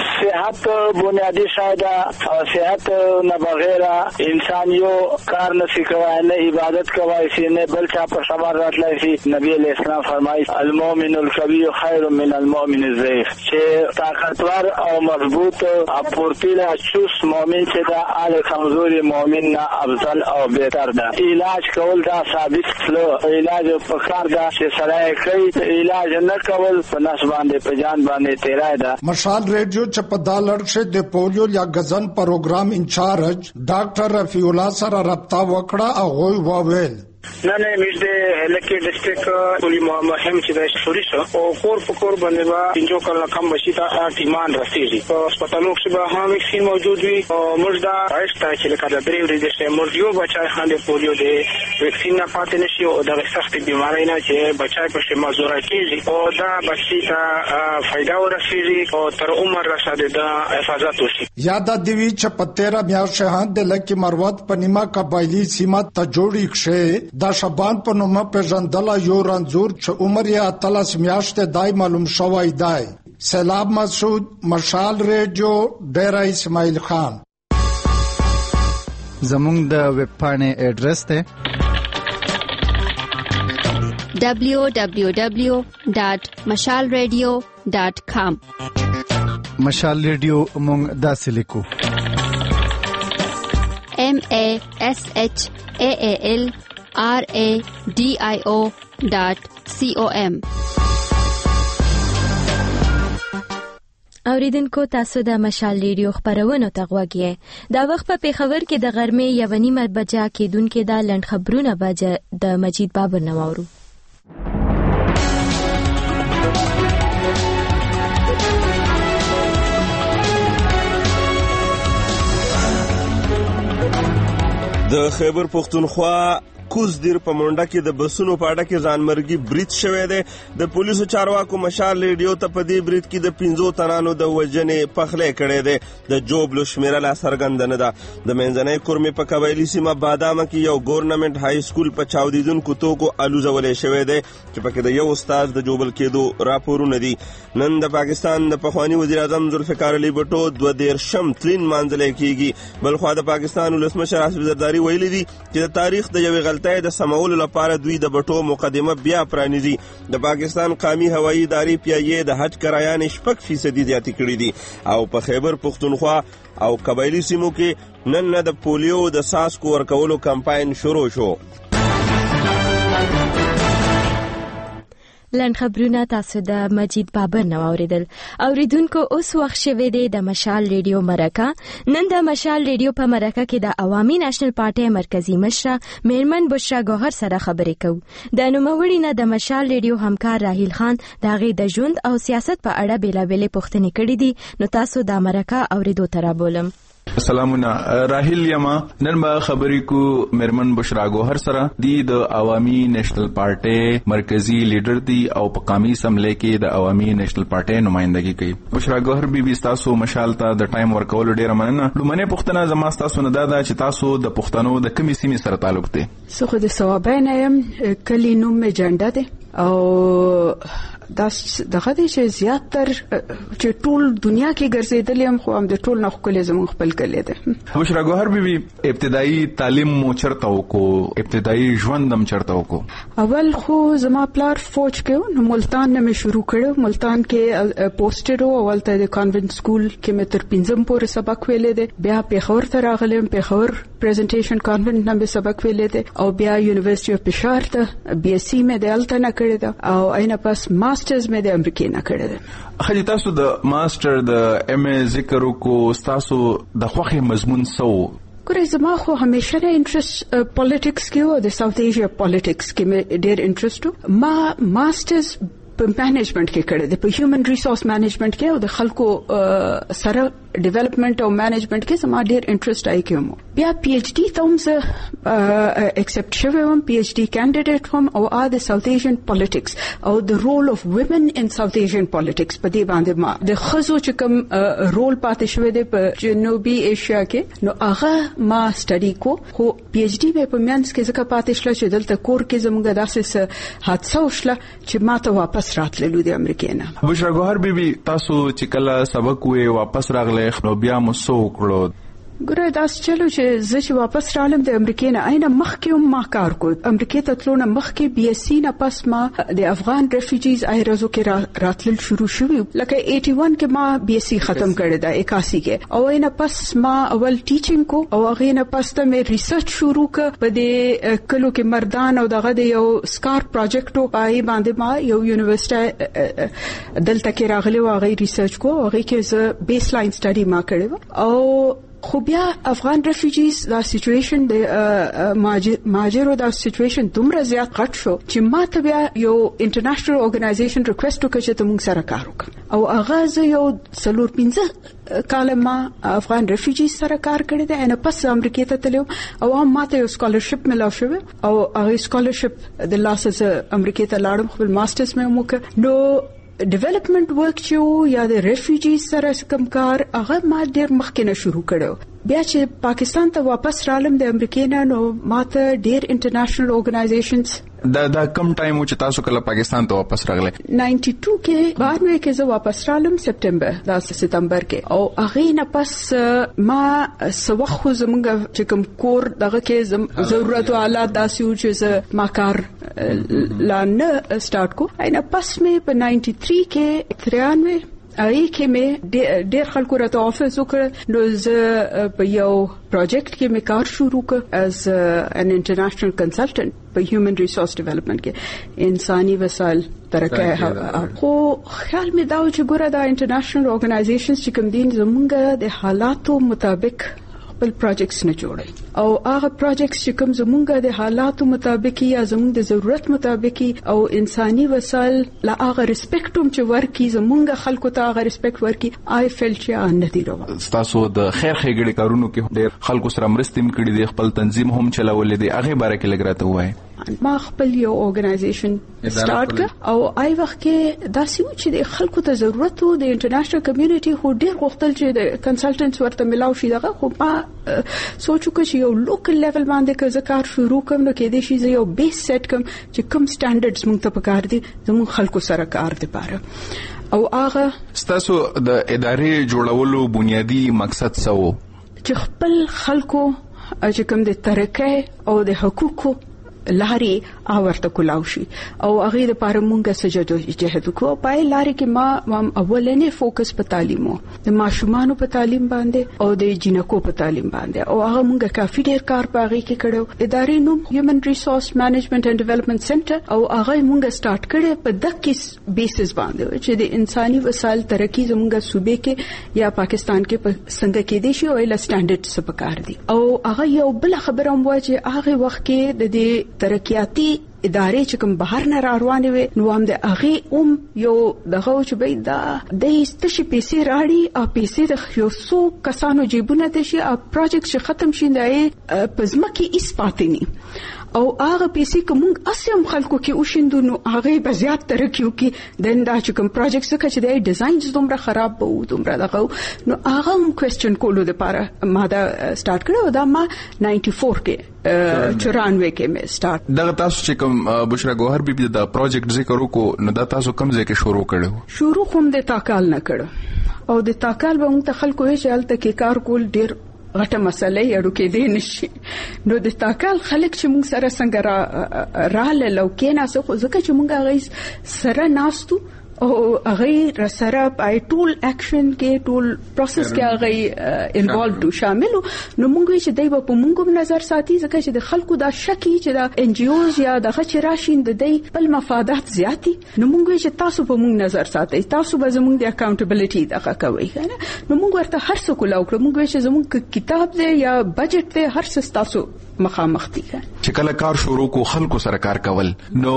صحت بنیادی شایده او صحت نه بغیر انسان یو کار نشي کوي، نه عبادت کوي شي نه بل چا په شمار راتلای شي. نبی علیہ السلام فرمایي المؤمن القوی خیر من المؤمن الضعیف، چې طاقتور او مضبوط او پرتیلا چوس مؤمن چې دا ال کمزوري مؤمن نه افضل او بهتر ده. علاج کول دا ثابت کړو، علاج په کار دا چې سره کوي، علاج نه کول په نس باندې په جان باندې تیرای ده. مشال ریډیو چې په دالړ شه د پولیو یا غزن پروګرام انچارج ډاکټر رفیع الله سره رابطه وکړه او وویل نه میز د لکه ډیسټریکټ پولی مهم چې د شوري شو او کور په کور باندې با انجو کله کم بشي ته ایمان رسیږي. په هسپتالو کې به هم وکسین موجود وي او موږ دا راځي چې لکه د درې ورځې چې موږ یو بچای خاندي پولیو د وکسین نه پاتې نشي او د سخت بیماری نه چې بچای په شمه زوره کیږي او دا بچی ته فائدہ ورسیږي او تر عمر رسیدي د حفاظت وشي. یاد دی چې په 13 میاشتې د لکه مروت په نیمه قبایلی سیمه ته جوړی شه د شبان په نوم پیژندل یو رنځور چې عمر یې 13 میاشتې دای معلوم شوی دی. سیلاب مسعود، مشال ریډیو، ډیره اسماعیل خان. زموږ د ویب پاڼې ایډرس دی www.mashalradio.com. مشال ریډیو مونږ داسې لیکو MASHALRADIO.com. اوریدونکو تاسو د مشال ریډیو خبرونه تغوږی دا وخت په پیښور کې د غرمې 1:30 بجې کېدونکې د لند خبرونه بجې د مجید بابر نواورو. د خیبر پختونخوا کوزدیر په منډه کې د بسونو په اډه کې ځانمرګي برید شوی دی. د پولیسو چارواکو مشال ریډیو ته په دې برید کې د 15 تنانو د وژنې پخلی کړی دی. د جوبلو شمیره لا څرګنده نه ده. د منځنۍ کورمې په قبایلي سیمه بادامه کې یو ګورنمنت های سکول په چاودیدونکو توکو الوزولی شوی دی چې پکې د یو استاد د جوبل کېدو راپورونه دي. نن د پاکستان د پخوانی وزیر اعظم ذوالفقار علی بټو 22 تلین مانځلې کېږي. بلخوا د پاکستان ولسمشر آصف زرداری ویلي دي چې د تاریخ د یوې غلطۍ د سمولو لپاره دوی د بټو مقدمه بیا پرانیزي. د پاکستان قومي هوایي ادارې پیایې د حج کرایانې 6% زیاتې کړې دي او په خیبر پختونخوا او قبایلی سیمو کې نن د پولیو د ساسکو ورکولو کمپاین شروع شو. لند خبرونه تاسو د مجید بابر نو اوریدل. اوریدونکو اوس وخت شوه دی د مشال ریډیو مرکه. نن د مشال ریډیو په مرکه کې د عوامي نېشنل پارټي مرکزی مشره میرمن بشرا گوهر سره خبرې کوو. د نوموړي نه د مشال ریډیو همکار راهیل خان د هغې د ژوند او سیاست په اړه بیلابېلې پوښتنې کړې دي. نو تاسو د مرکه اوریدو ته رابولم. سلامونه راهیل یما. نن به خبرې کو میرمن بشرا گوهر سره دی د عوامي نېشنل پارټي مرکزی لیډر دی او په قومي اسمبلی کې د عوامي نېشنل پارټي نمائندګي کوي. بشرا گوهر بي تاسو مشال ته د ټایم ورکول ډیره مننه. لومړنۍ پوښتنه زما تاسو نه ده چې تاسو د پښتنو د کومې سیمې سره تعلق دی؟ زه خو د ثوابین یم، کلی نوم مې جنډه دی او دا دغه دې چې زیاتر چې ټول دنیا کې ګرځیدل یم خو هم د ټول نه خپل زمون خپل کلی دی. بشرا گوهر بي ابتدایي تعلیم مو چرته وکړو؟ ابتدایي ژوند هم چرته وکړو؟ اول خو زما پلار فوج کې نو ملتان نه مې شروع کړو. ملتان کې پوسټر او اولته د کانونټ سکول کې مې تر 5م پورې سبق ویلې دي. بیا پیښور ته راغلم، پیښور پریزنټیشن کانونټ نه مې سبق ویلې دي او بیا یونیورسيټي اف پېښور ته BSc مې دلته نه کړی دا او اینه پس ماسترز مې د امریکا نه کړی دی. خځې تاسو د ماستر د MA ذکر کو تاسو د خوخي مضمون سو؟ ګورې زما خو همیشه نه انټرست پالیټکس کې او د ساوث ایشیا پالیټکس کې مې ډېر انټرست ما ماسترز په مینجمنت کې کړی دی، په هیومن ریسورس مینجمنت کې او د خلکو سره ډیولپمنٹ او مینجمنت کې زما ډېر انټرست آی کوم. بیا PhD ته هم زه ایکسپټ شوم، PhD کینډیډیټ هم او د ساوث ایشین پالیټکس او د رول اف ویمن ان ساوث ایشین پالیټکس په دې باندې ما د خزو چې کوم رول پاتې شوی دی په جنوبي ایشیا کې نو هغه ما سټډي کو. خو PhD مې په مینس کې ځکه پاتې شله چې دلته کور کې زموږ داسې حادثه وشله چې ما ته واپس راتللو د امریکا نه. بشرا گوهر بي تاسو چې کله سبق وې واپس راغله نو بیا مو سو کړو؟ ګوره دا چلو چې زه چې واپس رالم د امریکا نه اینه مخکې ما کار کو. امریکا ته تلو نه مخکې BSc نه پس ما د افغان ریفیوجیز ایرزو کې راتلل شروع شوی. لکه 81 کې ما BSc ختم کړی دا 81 کې او اینه پس ما اول ټیچینګ کو او هغه نه پس ته مې ریسرچ شروع ک په دې کلو کې مردان او دغه د یو سکار پروجیکټ پای باندې ما یو یونیورسيټي دلته کې راغلی او هغه ریسرچ کو. هغه کې زه بیس لاین سټډي ما کړی او خو بیا افغان ریفیوجیز دا سچویشن د ماجرو دا سچویشن دومره زیات غټ شو چې ما ته بیا یو انټرنیشنل اورګنایزیشن ریکوست وکړ چې موږ سره کار وکړو او هغه زه یو 4-5 کال ما افغان ریفیوجیز سره کار کړی دی. ان پس امریکا ته تلم او ما ته یو سکالرشپ ملاو شو او هغه سکالرشپ د لاسه امریکا ته لاړم. خپل ماسترز مې وکړ. نو ډیولپمنٹ ورک چې یا د ریفیوجیز سره کوم کار هغه ما ډېر مخکې نه شروع کړو. بیا چې پاکستان ته واپس رالم د امریکا نه نو ما ته ډېر انټرنیشنل اورګنایزیشنز دا کم ټایم چې تاسو کله پاکستان ته واپس راغله؟ 92 کې 92 کې زه واپس رالم سپټمبر کې او هغه نه پس ما سوخ زمونږ چې کوم کور دغه کې ضرورت او حالات داسې و چې ما کار لا نه سٹارټ کو. اینه پس مې په 93 کې 93 ای کې مې ډېر خلکو راته افس وکړ نو زه په یو پروجیکټ کې مې کار شروع کړ as an international consultant په human resource development کې انساني وسایل ترقه خو خیال مې دا چې ګوره دا international organizations چې کوم دین زمونږ د حالاتو مطابق خپل پروجیکټس نه جوړي او هغه پروجیکټس چې کوم زمونږ د حالاتو مطابق یا زمونږ د ضرورت مطابق او انساني وسایل لا هغه ریسپیکټوم چې ورکی زمونږ خلکو ته هغه ریسپیکټ ورکی آی فیل چې ان دي روا تاسو د خیر خېګړې کارونو کې ډېر خلکو سره مرستې کړې دي خپل تنظیم هم چلولې دي هغه باره کې لګراته وای ما خپل یو اورګنایزیشن سٹارټ کړ او آی وخت کې دا سیو چې د خلکو ته ضرورت وو د انټرنیشنل کمیونټي هو ډیر غوښتل چې د کنسلټنټس ورته ملاو شي دغه خو ما سوچو چې یو لوکل لیول باندې که ذکر شروع کوم نو کې دې شي یو بیس سیټ کوم چې کوم سټانډرډز موږ ته پکار دي زموږ خلکو سره کار دی پاره او هغه ستاسو د ادارې جوړولو بنیادی مقصد څه وو چې خپل خلکو چې کوم د ترقه او د حقوقو لارې اورته کولاو شي او هغه د پاره مونږه سجدو جهاد کو پای لارې کې ما اولنې فوکس په تعلیم د ماشومان په تعلیم باندې او د جنکو په تعلیم باندې او هغه مونږه کافي ډیر کار پاږي کې کړو ادارې نوم هیومن ریسورس مینجمنت اینڈ ډیولپمنٹ سنټر او هغه مونږه سٹارټ کړي په دغه بیسس باندې چې د انساني وسایل ترقی زمونږه صوبې کې یا پاکستان کې په څنګه کې دي شي او ل سټانډرډ څه پکار دي او هغه یو بل خبره هم و چې هغه وخت کې د دې ترقیاتي ادارې چې کوم بهر نه روانې وي نو هم د هغه یو دغه چې به دا د استشي پیسې راړي او پیسې د یو څو کسانو جیبونه ته شي او پروجیکټ چې ختم شي د پزماکي اسپاتنی او هغه پیسې کوم اسیم خلکو کې وشیندو نو هغه به زیات ترقیو کې دنده چې کوم پروجیکټ څخه چې د ډیزاینز دومره خراب وو دومره دغه نو هغه هم کوېسچن کولو لپاره ما دا سٹارټ کړو دا ما 94 کې 94 کې مې سٹارټ دغه تاسو چې کوم بشرا ګوهر بیبي دا پروجیکټ ذکر وکړو نو دا تاسو کوم ځای کې شروع کړو شروع کوم د تاکال نه کړو او د تاکال به موږ ته خلکو یې چې الته کې کار کول ډیر غټه مسله یې اړو کې دی نشي نو د تاکال خلک چې موږ سره څنګه را لو کې ناسو ځکه چې موږ غي سره ناستو او هغه سره په ټول اکشن کې ټول پروسس کې هغه انوالوډ شامل نو موږ چې دای په موږ نظر ساتي ځکه چې د خلکو دا شکی چې دا ان جی اوز یا د غچ راشین د دای بل مفادات زیاتی نو موږ چې تاسو په موږ نظر ساتي تاسو به زموږ د اکاونټیبিলিټي دغه کوي کنه نو موږ ورته هر څه کولاو کړو موږ چې زموږ کتاب دی یا بجټ دی هر څه تاسو مخامخ دي چې کله کار شروع کو خلکو سره کار کول نو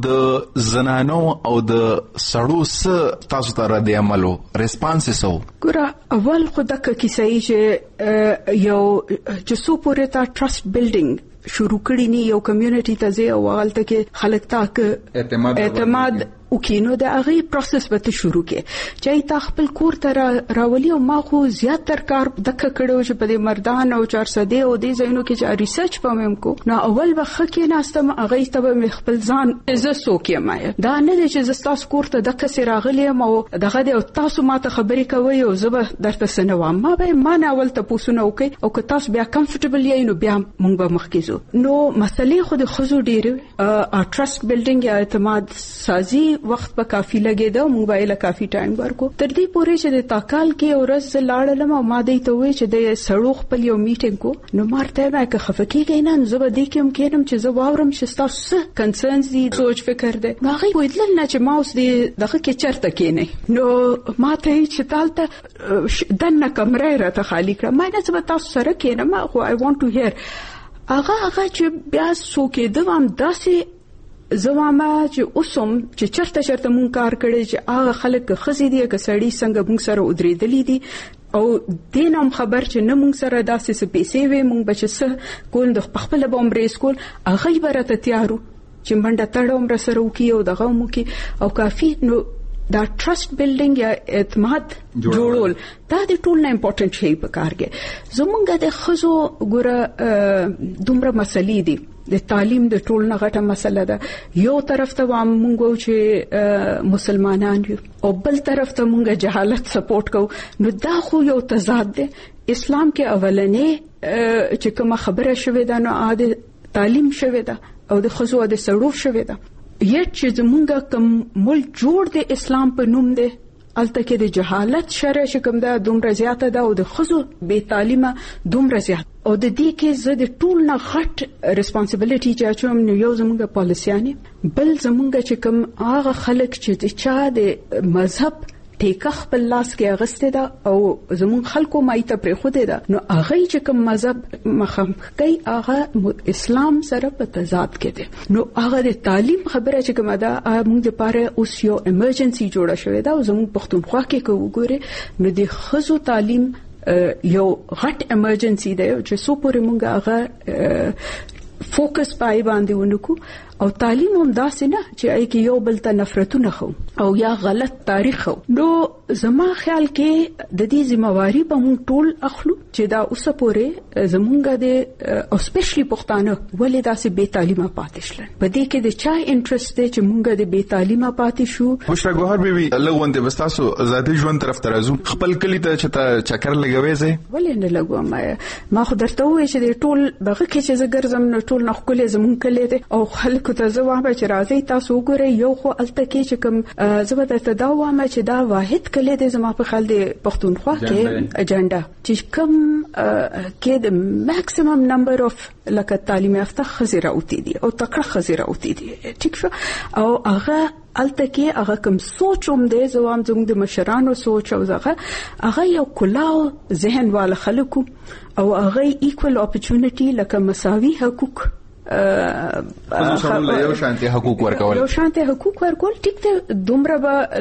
د زنانو او د سړو تاسو ته رد عملو ریسپانس سو ګوره اول خو دغه کیسه چې یو چې سو پورې تا ټرست بیلډینګ شروع کړی نی یو کمیونټي ته ځي او حالت کې خلک تا اعتماد وکینو د هغه پروسس به شروع کې چې تا خپل کور ته راولي او ما خو زیات تر کار دغه کړو چې په مردان او 400 او د زینو کې چې ریسرچ پوم کو نو اول وخت کې ناستم هغه ته خپل ځان زه سوکې ما دا نه چې زستا کور ته دغه سره راغلی مو دغه د تاسو ماته خبرې کوي او زه درته سنوم ما به ما نه اول ته پوښتنه وکي او که تاسو بیا کمفورټبل یې نو بیا مونږ به مخکې نو مسلې خو د خزو ډېر ټرست بیلډینګ یا اعتماد سازي وخت په کافي لګیدا موبایل کافي ټایم ورکو تر دې پورې چې د تاکال کې اورز لاړلم او ما دې ته وې چې د سړو خپل یو میټینګ کو نو مارته ما که خفقېږي نه زه به دې کوم کېنم چې زه واورم چې تاسو کنسرنز دي سوچ فکر دې ما غي ویل نه چې ماوس دې دغه کې چرته کېنه نو ما ته چې تالته دنه کمره راته خالی کړه ما نه څه تاسو سره کېنم ما خو I want to hear هغه چې بیا سوکې دوام داسې زوامه چې اوسم چې چرته مون کار کړي چې هغه خلک خزي دي که سړی څنګه مون سره ودرېدلې دي او دینم خبر چې نه مون سره داسې پیسې وي مون بچسه کول د خپل بومبري سکول هغه برته تیارو چې منډه تړوم را سره وکي او دغه مو کې او کافي نو دا ټرست بیلډینګ یا اعتماد جوړول دا د ټول نه امپورټنت شی په کار کې زمونږ د خزو ګوره دومره مسلې دي د تعلیم د ټول نه غټه مسله ده یو طرف ته مونږ چې مسلمانان یو او بل طرف ته مونږ جهالت سپورټ کو نو دا خو یو تضاد ده اسلام کې اولنې چې کومه خبره شوه ده نو عادت تعلیم شوه ده او د خزو د سړو شوه ده یت چې زمونږ کوم ملک جوړ د اسلام په نوم ده الته کې د جهالت شره چې کوم ده دومره زیاته ده او د خزو بې تعلیمه دومره زیات او د دې کې زه د ټول نه غټ ریسپانسیبিলিټي چې اچوم نو یو زموږ پالیسيانه بل زموږ چې کوم هغه خلک چې د چا د مذهب ټیکه خپل لاس کې اغسته ده او زمون خلکو مایته پرې خوده ده نو هغه چې کوم مذهب مخکې هغه اسلام سره په تضاد کې ده نو هغه د تعلیم خبره چې کومه ده موږ لپاره اوس یو ایمرجنسي جوړه شوې ده او زمون پښتونخوا کې وګوره نو د خزو تعلیم یو غټ ایمرجنسي ده چې سو پورې موږ هغه فوکس پای باندې ونکو او تعلیم هم داسې نه چې ای کې یو بل ته نفرتونه خو او یا غلط تاریخ خو نو زما خیال کې د دې ذمہواری به مونږ ټول اخلو چې دا اوسه پورې زمونږ د او سپیشلی پښتانه ولې داسې بې تعلیمه پاتې شول په دې کې د چا انټرست دی چې مونږ د بې تعلیمه پاتې شو خوشا ګوهر بیبي لغونده بستاسو ذاتي ژوند طرف ترازو خپل کلی ته چې چکر لګوي زه ولې نه لګوم ما خو درته وې چې د ټول دغه کې چې زګرزم نو ټول نه خپل زمونږ کلی دی او خلک ته زوامه چې راځي تاسو وګورئ یو خو الته کې چې کوم زبر ته دا وامه چې دا واحد کله د زما په خیال د پښتونخوا کې اجنډا چې کوم کې د ماکسیمم نمبر اف لکه تعلیم یافته خزیره اوتی دي او تکړه خزیره اوتی دي ټیک شو او هغه الته کې هغه کوم سوچ هم دی زوام زموږ د مشرانو سوچ او هغه یو کلاو ذهن والا خلکو او هغه ایکوال اپورچونټی لکه مساوي حقوق یو شانتي حقوق ورکول ټیک ته دومره به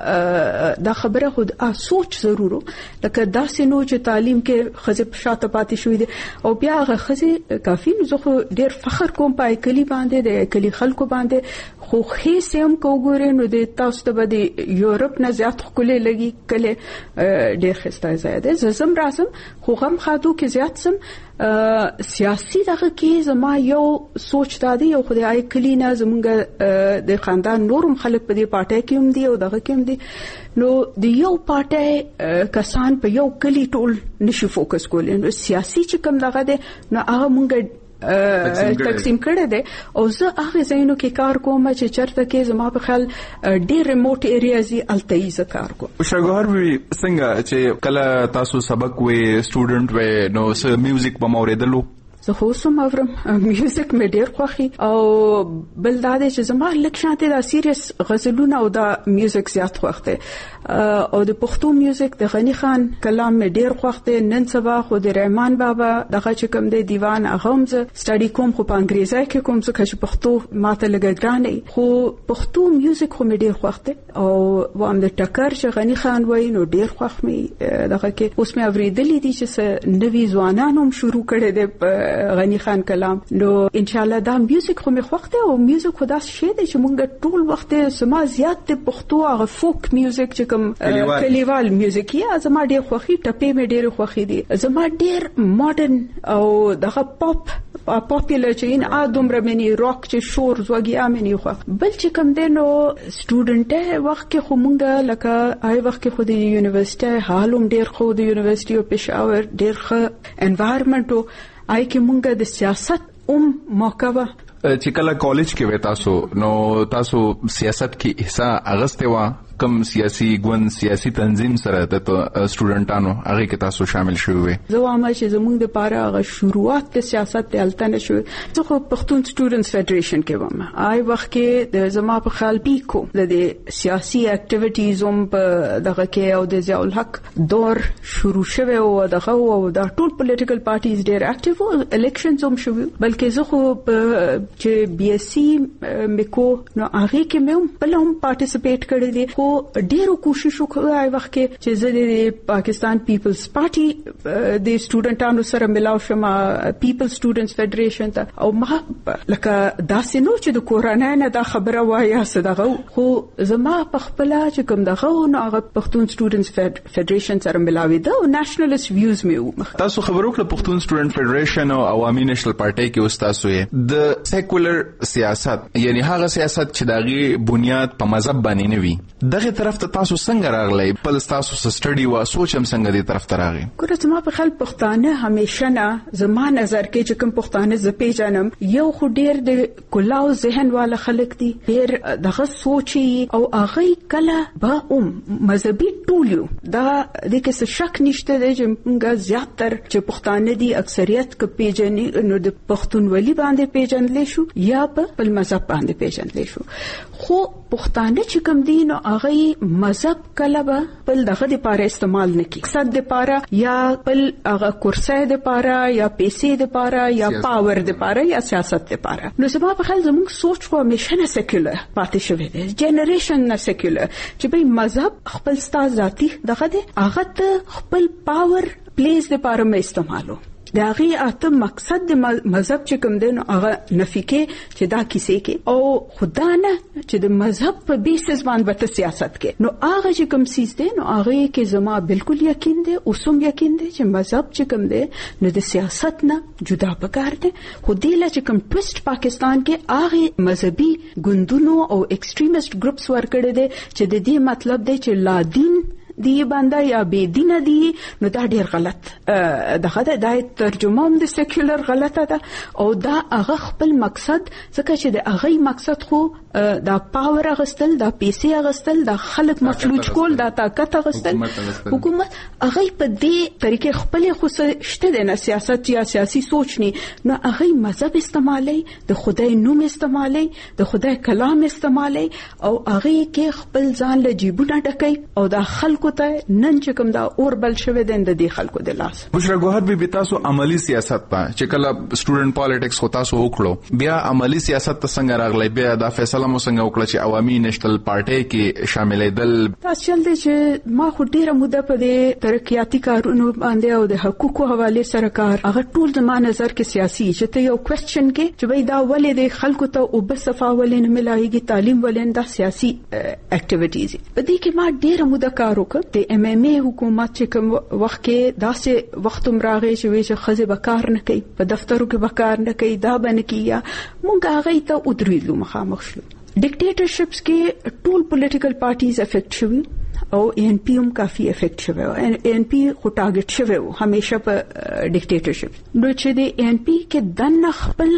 دا خبره خود سوچ ضرورو لکه داسې نو چې تعلیم کې خزه په شاته پاتې شوې دي او بیا هغه خزه کافي نو زه ډیر فخر کوم په کلی باندې د کلی خلکو باندې خو هیڅ هم کوګورې نو د تاسو ته به د یورپ نه زیات خلک لګي کله ډیر خسته زیاده زم راسم خو غم خادو کې زیات سم سیاسي دغه کې زما یو سوچ دادی او خدای کلینا زمونږ د خاندان نورم خلک په دې پارټي کې هم دي او دغه کې هم دي نو د یو پارټي کسان په یو کلی ټول نشي فوکس کولای نو سیاسي چې کوم دغه دي نو هغه مونږ تقسیم کړی دی او زه هغه ځایونو کې کار کوم چې چرته کې زما په خیال ډېر ریموټ ایریازي التهیزه کار کوم شګور وی څنګه چې کله تاسو سبق وې سټوډنټ وې نو س میوزیک په موریدلو زه خو سم اورم میوزیک مې ډېر خوښي او بل دا دی چې زما لږ شانته دا سیریس غزلونه او دا میوزیک زیات خوښ دی او د پښتو میوزیک د غنی خان کلام مې ډېر خوښ دی نن سبا خو د رحمان بابا دغه چې کوم دی دیوان هغه هم زه سټډي کوم خو په انګریزي کې کوم څه چې پښتو ماته لګ ګرانه خو پښتو میوزیک خو مې ډېر خوښ دی او وام د ټکر چې غنی خان وای نو ډېر خوښ مې دغه کې اوس مې اوریدلې دي چې نوې ځوانان هم شروع کړي دي غنی خان کلام نو ان شاء الله دا میوزیک خو مې خوښ دی او میوزیک خو دا شی دی چې مونږ ټول وخت سما زیات د پښتو هغه فوک میوزیک چې کوم کلیوال میوزیک یې زما ډېر خوښي ټپې مې ډېر خوښي دي زما ډېر ماډرن او دغه پاپولر چې ان ادمره منی راک چې شور زوګي امني خو بل چې کوم دی نو سټوډنټ وخت کې خو مونږ لکه آی وخت کې خو د یونیورسيټي حالوم ډېر خو د یونیورسيټي او پېښور ډېر ښه انوایرنمنت آی کې مونږ د سیاست موقعه چې کله کالج کې وې تاسو نو تاسو سیاست کې حصہ اغسته وا کم سیاسي ګوند سیاسي تنظیم سره د سټوډنټانو هغه کې تاسو شامل شوي زه وایم چې زموږ د پاره هغه شروعات د سیاست د التنه شو زه خو پښتون سټوډنټس فدریشن کې وم آی وخت کې د زما په خیال پیکو د سیاسي اکټیویټیز هم په دغه کې او د ضیاء الحق دور شروع شوه او دغه او د ټول پولیټیکل پارټیز ډېر اکټیو الیکشنز هم شوه بلکې زه خو چې بي اس سي میکو نو هغه کې مې په لوم پارټیسپیټ کړی دی خو ډیرو کوشش وکړای وخت کې چې زه د پاکستان پیپلز پارټي د سټوډنټانو سره ملاو شم پیپلز سټوډنټس فدریشن ته او ما لکه داسې نو چې د کورونا نه دا خبره وایا صدغه خو زما په خپل چې کوم دغه نو هغه پښتون سټوډنټس فدریشن سره ملاوي دا او نېشنلست ویوز مې تاسو خبرو کړ پښتون سټوډنټ فدریشن او عوامي نېشنل پارټي کې استادو یې د سیکولر سیاست یعنی هغه سیاست چې دغه بنیاد په مذهب باندې نه وي دغه طرف ته تاسو څنګه راغلی؟ بل تاسو سټډي وا سوچ هم څنګه دې طرف ته راغی؟ ګوره زما په خیال پښتانه همیشه نه زما نظر کې چې کوم پښتانه ز پیژنم یو خو ډیر د کلاو ذهن والا خلک دي، ډیر دغه سوچي او هغه کله به مذهبي ټولیو دا د کې شک نشته دی چې موږ زیاتره چې پښتانه دي اکثریت کې پیژنې نو د پښتونولي باندې پیژندل شو یا په بل مذهب باندې پیژندل شو. خو پښتانه چې کوم دي نو هغه مذهب کله به بل دغه د پاره استعمال نه کوي، صد د پاره یا بل هغه کرسي د پاره یا پیسې د پاره یا پاور د پاره یا سیاست د پاره. نو زما په خیال زموږ سوچ خو همیشه نه سیکولر پاتې شوی دی، جنریشن نه سیکولر چې به مذهب خپل ستاسو ذاتی دغه دی هغه ته خپل پاور پلیز د پاره مې استعمالو. دا غي اته مقصد د مذهب چې کوم دی نو هغه نفي کې چې دا کیسه کې او خدا نه چې د مذهب په بیسس باندې سیاست کې نو هغه چې کوم سیس دی نو هغه کې زما بالکل یقین دی اوسم یقین دی چې مذهب چې کوم دی نو د سیاست نه جدا پکار دی. خو دله چې کوم ټویسټ پاکستان کې هغه مذهبي ګوندونو او ایکستریمیست ګروپس ورکړي دي چې د دې مطلب دی چې لا دین دی بنده یا بی دینه دی نو دا ډیر غلط دغه د ترجمه هم د سیکولر غلطه ده او دا هغه خپل مقصد ځکه چې د هغه مقصد خو دا پاور اغستل دا پیسې اغستل دا خلک مفلوج کول دا طاقت اغستل حکومت هغه په دې طریقې خپل خو شته د سیاست یا سیاسي سوچ نه نو هغه مذهب استعمالي د خدای نوم استعمالي د خدای کلام استعمالي او هغه کې خپل ځان له جیبونه ډکای او دا خلکو ته نن چې کوم دا اور بل شوی د دې خلکو د لاس. بشرا ګوهر بي تاسو عملی سیاست ته چې کله سټوډنټ پالیټکس خو تاسو وکړو بیا عملی سیاست ته څنګه راغلی؟ بیا دا فیصله مو څنګه وکړه چې عوامي نېشنل پارټي کې شاملېدل؟ تاسو چل دي چې ما خو ډیره موده په دې ترقیاتي کارونو باندې او د حقوقو حواله سره کار هغه ټول زما نظر کې سیاسي چې ته یو کوېسچن کې چې وای دا ولې د خلکو ته او بس صفا ولې نه ملایږي تعلیم ولې دا سیاسي اکټیویټیز په دې کې ما ډیره موده کار وکړ. د ام ام ای حکومت چې کوم وخت کې داسې وخت راغی چې خزه بکار نه کوي په دفترو کې بکار نه کوي دا باندې کییا مونږ هغه ته ودرېلو مخامخ شو. ډیکټیټرشپس کې ټول پولیټیکل پارټیز افیکټ شوي او ان پی هم کافي افیکټ شوی او ان پی خو ټارګټ شوی همیشه په ډیکټیټرشپ نو چې د ان پی کې د خپل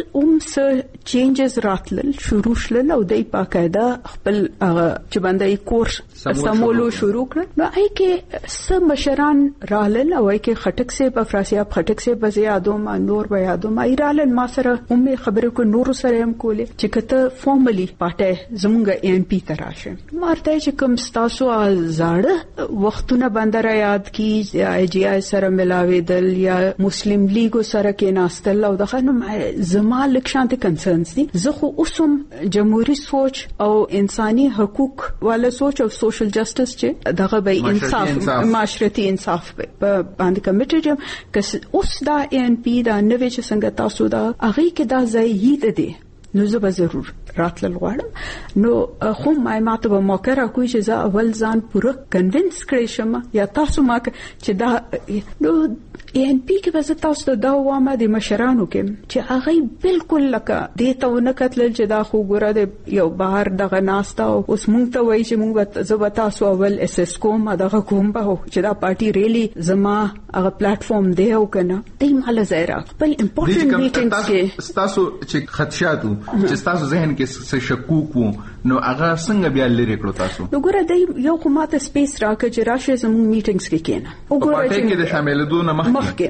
چینجز راتلل شروع شول او د باقاعده خپل چې باندې کورس سمولو شروع کړ نو هي کې سم مشران رالل او هي کې خټک سه په فراسیاب خټک سه په زیادو ما نور به یادو ما ایرال ما سره هم خبرې کو نور سره هم کولې چې کته فارملی پټه زمونږ ان پی تراشه مارته چې کوم تاسو زاړه وختونه باندې را یاد کی آی جی آی سره ملاویدل یا مسلم لیګو سره کې ناستل او دغه نو زما لکشانت کنسرنز دي زه خو اوسم جمهوریت سوچ او انساني حقوق والا سوچ او سوشل جسټس چې دغه به انصاف معاشرتي انصاف په باندې کمیټډ یم که اوس دا ان پی دا نوې چې څنګه تاسو دا هغه کې دا ځای دي نو زه به ضرور راتل غواړم نو خو ما ته به موقع راکوي چې زه اول ځان پوره کنوینس کړی شم یا تاسو ما چې دا نو ان پی کې به تاسو ته دا وامه د مشرانو کې چې هغه بالکل لکه دې ته ونه کتل چې دا خو ګوره د یو بهر دغه ناستا او اوس مونږ ته وایي چې مونږ زه به تاسو اول اس اس کوم دغه کوم به چې دا پارټي ریلی زما هغه پلیټ فارم دی او کنه دې مال زیرا خپل امپورټنت میټینګز کې تاسو چې خدشاتو چې تاسو ذهن کې څه شکوک وو نو هغه څنګه بیا لري کړو تاسو نو ګوره دې یو کومه سپیس راکړه چې راشه زموږ میټینګز کې کېنه او ګوره چې د شاملېدو نه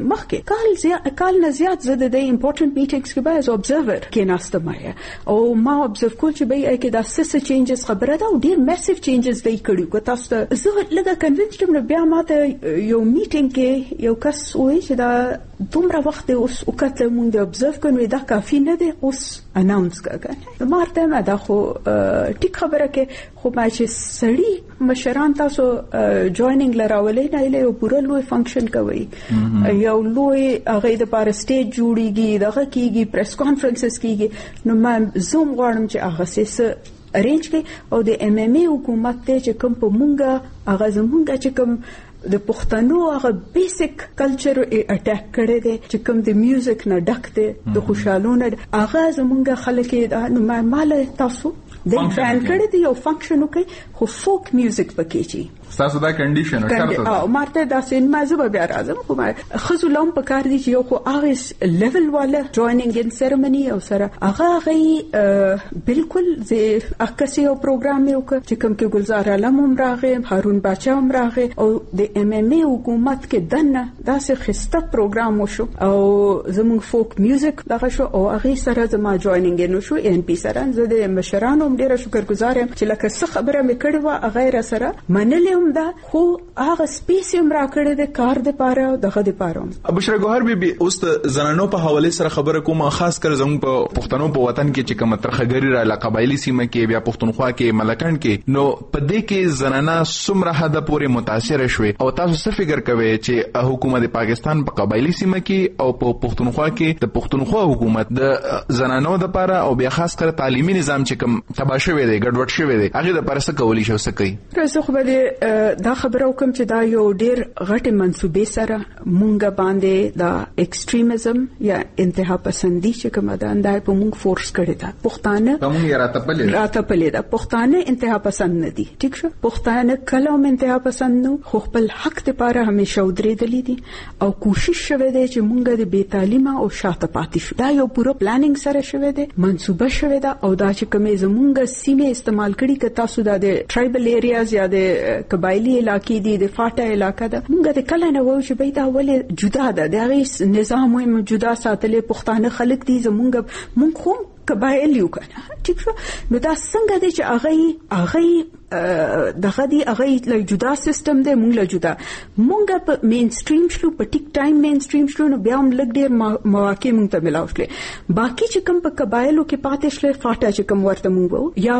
مخکې کال نه زیات زده د امپورټنت میټینګز کې به از ابزرور کې ناستمه او ما ابزرو کول چې به کې دا سس چینجز خبره ده او ډیر میسیو چینجز دی کړو کو تاسو ته زه لږه کنوینس یم بیا ماته یو میټینګ کې یو کس وایي چې دا دومره وخت اوس وکړه مونږ د ابزرو کوو دا کافي نه دی اوس اناونس کړه مارته ما دا خو ټیک خبره کې خو ما چې سړی مشران تاسو جوائنینګ لراولې نه له پوره لوی فنکشن کوي یو لوی هغه د پاره سټیج جوړیږي دغه کیږي پریس کانفرنسز کیږي نو ما زوم غواړم چې هغه سه ارینج کړي او د ام ام ای حکومت ته چې کوم په مونږه هغه زمونږه چې کوم د پښتنو هغه بیسیک کلچر اٹیک کړي دي چې کوم د میوزیک نه ډک دي د خوشالونه هغه زمونږ خلک نو مال تاسو د بیان کړی دی یو فنکشن وکي خو فوک میوزیک پکې چی تاسو دا کنډیشن شرط او مارته دا سینما زبا بیا راځم خو خزو لوم په کار دي چې یو خو هغه لیول والا جوائنینګ ان سیریمونی او سره هغه بالکل زه اکسی او پروګرام یو چې کوم کې گلزار علم هم راغې هارون باچا هم راغې او د ام ام ای حکومت کې دنه دا سه خسته پروګرام وشو او زموږ فوک میوزیک دغه شو او هغه سره زما جوائنینګ نو شو ان پی سره زه د مشرانو هم ډیره شکرګزار یم چې لکه څه خبره مې کړې و هغه را سره منلې دا خو هغه سپیسیم راکړه د کار د پاره دغه د پاره بشرا ګوهر بي اوس زنانو په حواله سره خبره کوم خاص کر زموږ په پښتنو په وطن کې چې کوم ترخګری را لقبایلی سیمه کې بیا پښتونخوا کې ملکند کې نو په دې کې زنانا سمره حد پورې متاثر شوي او تاسو څه فکر کوئ چې حکومت پاکستان په قبایلی سیمه کې او په پښتونخوا کې د پښتونخوا حکومت د زنانو د پاره او بیا خاص کر تعلیمي نظام چې کوم تباہ شوی دی ګډوډ شوی دی هغه د پاره څه کولی شو څه کوي راځو خو به دا خبره وکم چې دا یو ډیر غټه منسوبې سره مونږه باندې دا ایکستریمزم یا انتها پسندي چې کوم ده اندای په مونږ فورس کړی دا پښتانه کوم یې راتپلې دا پښتانه انتها پسند نه دي ٹھیک شو پښتانه کله هم انتها پسند نو خو خپل حق لپاره همیشه ودرېدلې دي او کوشش شوه دی چې مونږه د بې تعلیمه او شاته پاتې شو دا یو پوره پلانینګ سره شوه دی منسوبه شوه دا او دا چې کومه زمونږه سیمه استعمال کړي ک تاسو د ټرایبل ایریاز یا د قبایلی علاقې دي د فاټا علاقې ده موږ د کله نه وو چې به دا ولې جدا ده د هغه نظام هم جدا ساتلې پښتانه خلک دي زمونږ خو قبایل یو کنه ٹھیک شو نو دا څنګه دي چې هغه دغه دی هغه له جدا سیستم دی مونږ له جدا مونږ په مین سټریم شلو په ټیک ټایم مین سټریم شلو نو بیا هم لګ ډیر مواقع مونږ ته ملاو شلې باقي چې کوم په قبایلو کې پاتې شلې فاټا چې کوم ورته مونږ یا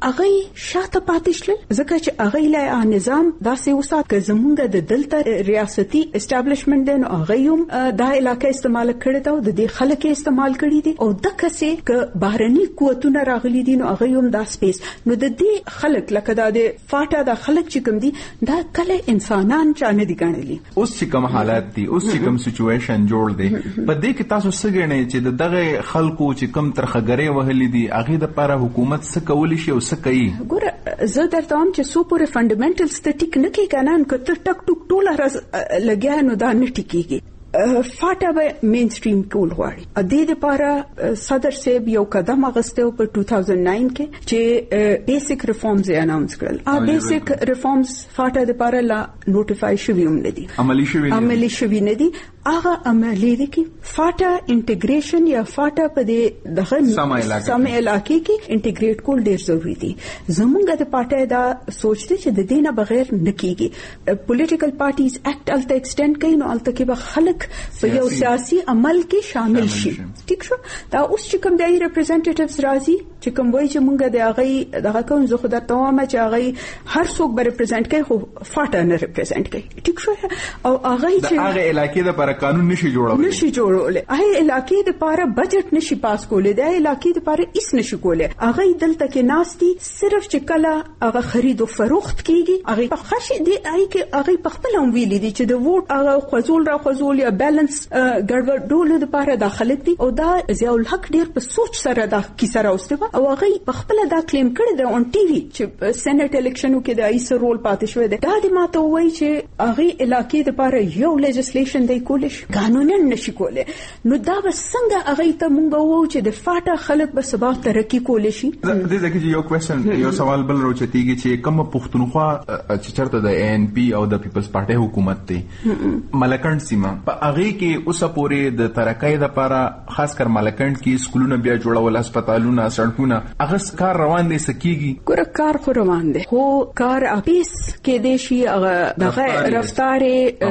هغه شاته پاتې شلې ځکه چې هغه له نظام داسې وسات ک زمونږ د دلته ریاستي اسټابلیشمنت دی نو هغه هم دا علاقې استعمال کړي دا د دې خلک استعمال کړي دي او دغه څه ک بهرني قوتونه راغلي دي نو هغه هم دا سپیس نو د دې خلک لکه دا د فاټا د خلک چې کوم دي دا کله انسانان چانه دي ګڼلي اوس چې کوم حالات دي اوس چې کوم سچويشن جوړ دی په دې کې تاسو څه ګڼئ چې دغه خلکو چې کوم ترخګری وهلي دي هغه د لپاره حکومت څه کولی شي او څه کوي ګوره زه درته هم چې سو پورې فندامنټلز ته ټیک نه کیږي کنه کته ټک ټک ټوله لګیا نو دا نه ټیکيږي فاټا به مین سټریم کول غواړي ا دې لپاره صدر صاحب یو قدم اغسته په 2009 کې چې بیسیک ریفارمز یې اناونس کړل ا بیسیک ریفارمز فاټا لپاره لا نوټیفای شوی هم ندي عملی شوی ندي هغه عملی دي کې فاټا انټیګریشن یا فاټا په دې دغه سم علاقې کې انټیګریټ کول ډیر ضروری دي زمونږ د پارټي دا سوچته چې د دینه بغیر نکېږي پولیټیکل پارټیز اکټ الته ایکسټند کوي نو الته کې به خلک په یو سیاسي عمل کې شامل شي ٹھیک شو دا اوس چې کوم د ریپرزنټیټیوز راځي چې کوم وایي چې مونږ د هغه دغه کوم زه خدای ته وایم چې هغه هر څوک به ریپرزنټ کوي خو فاټا نه ریپرزنټ کوي ټیک شو او هغه چې هغه علاقې د پر قانون نشي جوړول هغه علاقې د پر بجټ نشي پاس کولای د علاقې د پر هیڅ نشي کولای هغه دلته کې ناشتي صرف چې کله هغه خرید او فروخت کیږي هغه په خشي دی هغه په خپل هم ویلي دي چې د ووټ هغه خزول یا بیلانس ګډوډولو لپاره داخله دي او دا ضیاء الحق ډیر په سوچ سره دا کیسه راوسته او هغه په خپل دا کلیم کړی دی اون ټي وي چې سېنات الیکشنو کې د ایس رول پاتې شوی دی دا د ماته وایي چې هغه علاقې لپاره یو لیجسلیشن دی کولیش قانونا نشي کولای نو دا به څنګه هغه ته مونږ وو چې د فاټا خلک به سبا ترقی کولی شي د دې یو کوېسچن یو سوال بل راوچتيږي چې کوم پښتونخوا چې چرته د ان پی او د پیپلز پارټي حکومت ته ملکند سیمه په هغه کې اوسه پورې د ترقۍ لپاره خاص کر ملکند کې سکولونه بیا جوړول هسپتالونه سړکونه هغه کار روان دي سکیږي ګوره کار خو روان دي خو کار اپیس کې دي شي دغه رفتار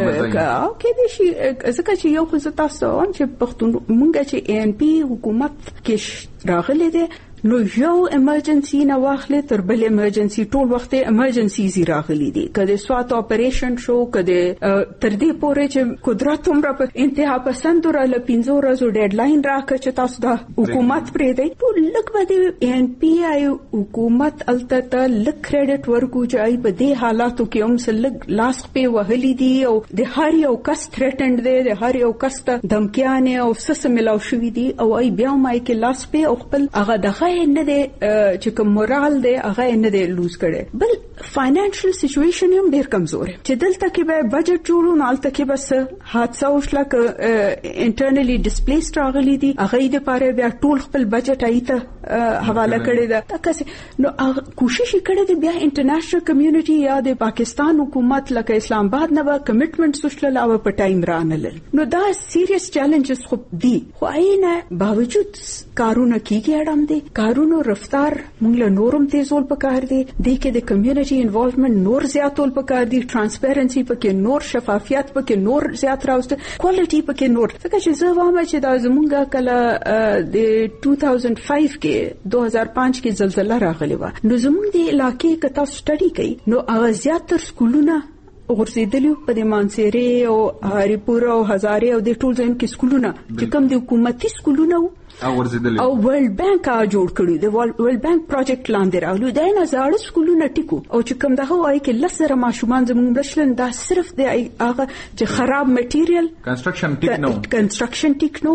کې دي شي ځکه چې یو خو تاسو چې پښتون مونږ چې ان پی حکومت کې راغلي دي نو یو ایمرجنسي نه واخلې تر بل ایمرجنسي ټول وخت ایمرجنسي زی راغلي دي کله سوات اپریشن شو کله تر دې پورې چې قدرت هم را په انتها پسند را ل 15 ورځې ډیډلاین راکړ چې تاسو د حکومت پرې دی ټول لک باندې ان پی آی حکومت الته لک کریډټ ورکو چې ای په دې حالاتو کې هم سلګ لاس په وهلي دي او د هر یو کس تھریټند دی د هر یو کس ته دمکیانه او سس ملاو شوې دي او ای بیا مای کې لاس په خپل هغه دغه هغه نه دی چې کوم مورال دی هغه نه دی لوز کړي. بل فاینانشل سچويشن هم ډیر کمزور دی چې دلته کې به بجټ جوړو نه الته کې بس حادثه وشله ک انټرنلی ډیسپلیسډ راغلي دي هغه د پاره بیا ټول خپل بجټ ایته حواله کړی دا تاسو نو کوشش کړي دی بیا انټرنیشنل کمیونټي یا د پاکستان حکومت لکه اسلام آباد نه کمټمنټ وشله او په ټایم رانل نو دا سیریس چیلنجز خو دي خو اینه باوجود کارونه کیږي اړم دي کارونو رفتار موږ له نورم تیزول پکار دي د کې د کمیونټي انوالومنت نور زیاتول پکار دي ټرانسپیرنسي پکې نور شفافیت پکې نور زیات راوست کوالټي پکې نور څنګه چې زه وایم چې دا زمونږه کله د 2005 کې 2005 کې زلزلہ راغلی و نو زمونږ د علاقې کته سټډي کوي نو هغه زیاتره سکولونه ورسېدلو په د مانسيري او هریپور او هزاره او د ټول ځین کې سکولونه چې کوم د حکومتي سکولونه او ورلد بانک جوړ کړی د ورلد بانک پروجیکټ لاندې راغلو دا نه زاړه سکولونه ټیکو او چې کوم دغه وایي کې لسره ماشومان زموږ بشلن دا صرف د هغه چې خراب میټیریل کنستراکشن ټیکنو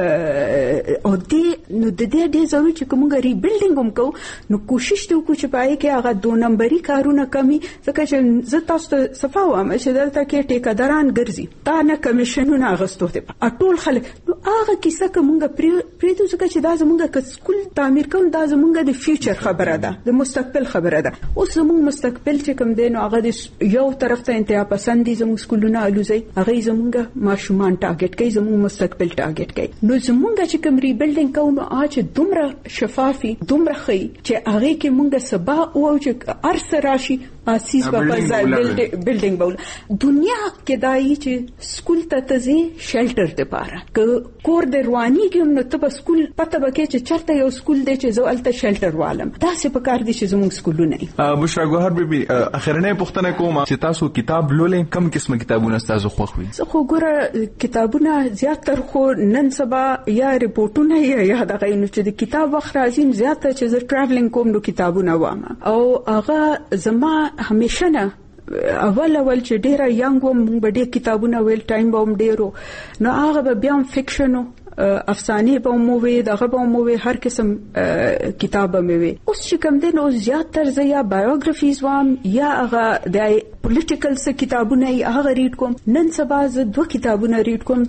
او دې نو د دې ضروري چې کومه ریبیلډینګ هم کو نو کوشش ته وکړو چې پای کې هغه 2 نمبري کارونه کمی ځکه چې زه تاسو ته صفه وایم چې دلته کې ټیکاداران ګرځي تا نه کمیشنونه اغستو ته ټول خلک نو هغه کیسه کومه پریدو ځکه چې دا زمونږه که سکول تعمیر کوم دا زمونږه د فیوچر خبره ده د مستقبل خبره ده اوس زمونږ مستقبل چې کوم دی نو هغه د یو طرف ته انتها پسندي زمونږ سکولونه الوزي هغه زمونږه ماشومان ټارګټ کوي زمونږ مستقبل ټارګټ کوي نو زمونږه چې کوم ریبیلډینګ کوو نو اچ دومره شفافي دومره خي چې هغه کې مونږه سبا او چې ارس راشي اساس په بلډینګ بول دنیا کې دای چې سکول ته تزي شیلټر ته پاره ک کور دروانی کې نو ته سکول پته بکې چې چرته یو سکول دی چې زه الته شیلټر والم دا څه په کار دي چې زموږ سکولونه بشرا ګوهر بیبي اخرنه پوښتنه کوم چې تاسو کتاب لولې کم قسمه کتابونه تاسو خوښوي زه خو ګوره کتابونه زیاتره خو نن سبا یا ریپورتونه یا دغه نو چې د کتاب وخت راځي زیاتره چې زه ټراولینګ کوم نو کتابونه وام او هغه زما همیشه نه اول چې ډیره یانګ وم به ډیر کتابونه ویل ټایم به هم ډیرو نو هغه بیا افیکشنو افسانه به مو وي دغه به مو وي هر قسم کتاب به وي اوس چې کوم دین او زیاتره ز یا بایوګرافیز وام یا هغه د پولیټیکل څه کتابونه هغه ریډ کوم نن سبا ز 2 کتابونه ریډ کوم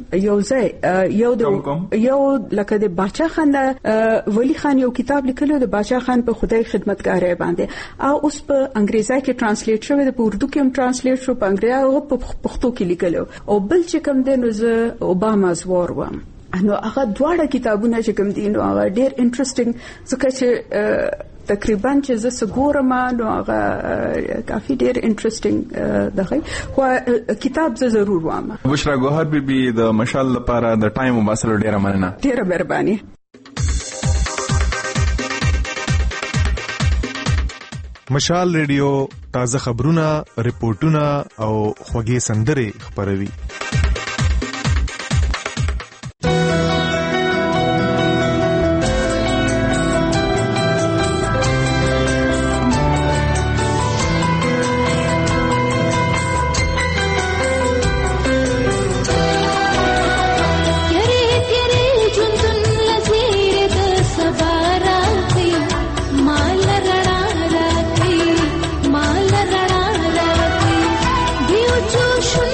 یو لکه د باچا خان ولی خان یو کتاب لیکلو د باچا خان په خدای خدمتګار باندې او اوس په انګریزي کې ترانسلیټ شوی د اردو کې هم ترانسلیټ شو په انګریزي او په پښتو کې لیکلو او بل چې کوم دین ز اوباماز وار وام نو هغه دواړه کتابونه چې کوم دي نو هغه ډېر انټرېسټینګ ځکه چې تقریبا چې زه سګورم نو هغه کافي ډېر انټرېسټینګ دغه خو کتاب زه ضرور وام. بشرا ګوهر بیبي د مشال لپاره د ټایم وباسلو ډېره مننه. ډېره مهرباني. مشال ریډیو تازه خبرونه ریپورتونه او خوږې سندرې خبروي. Joshua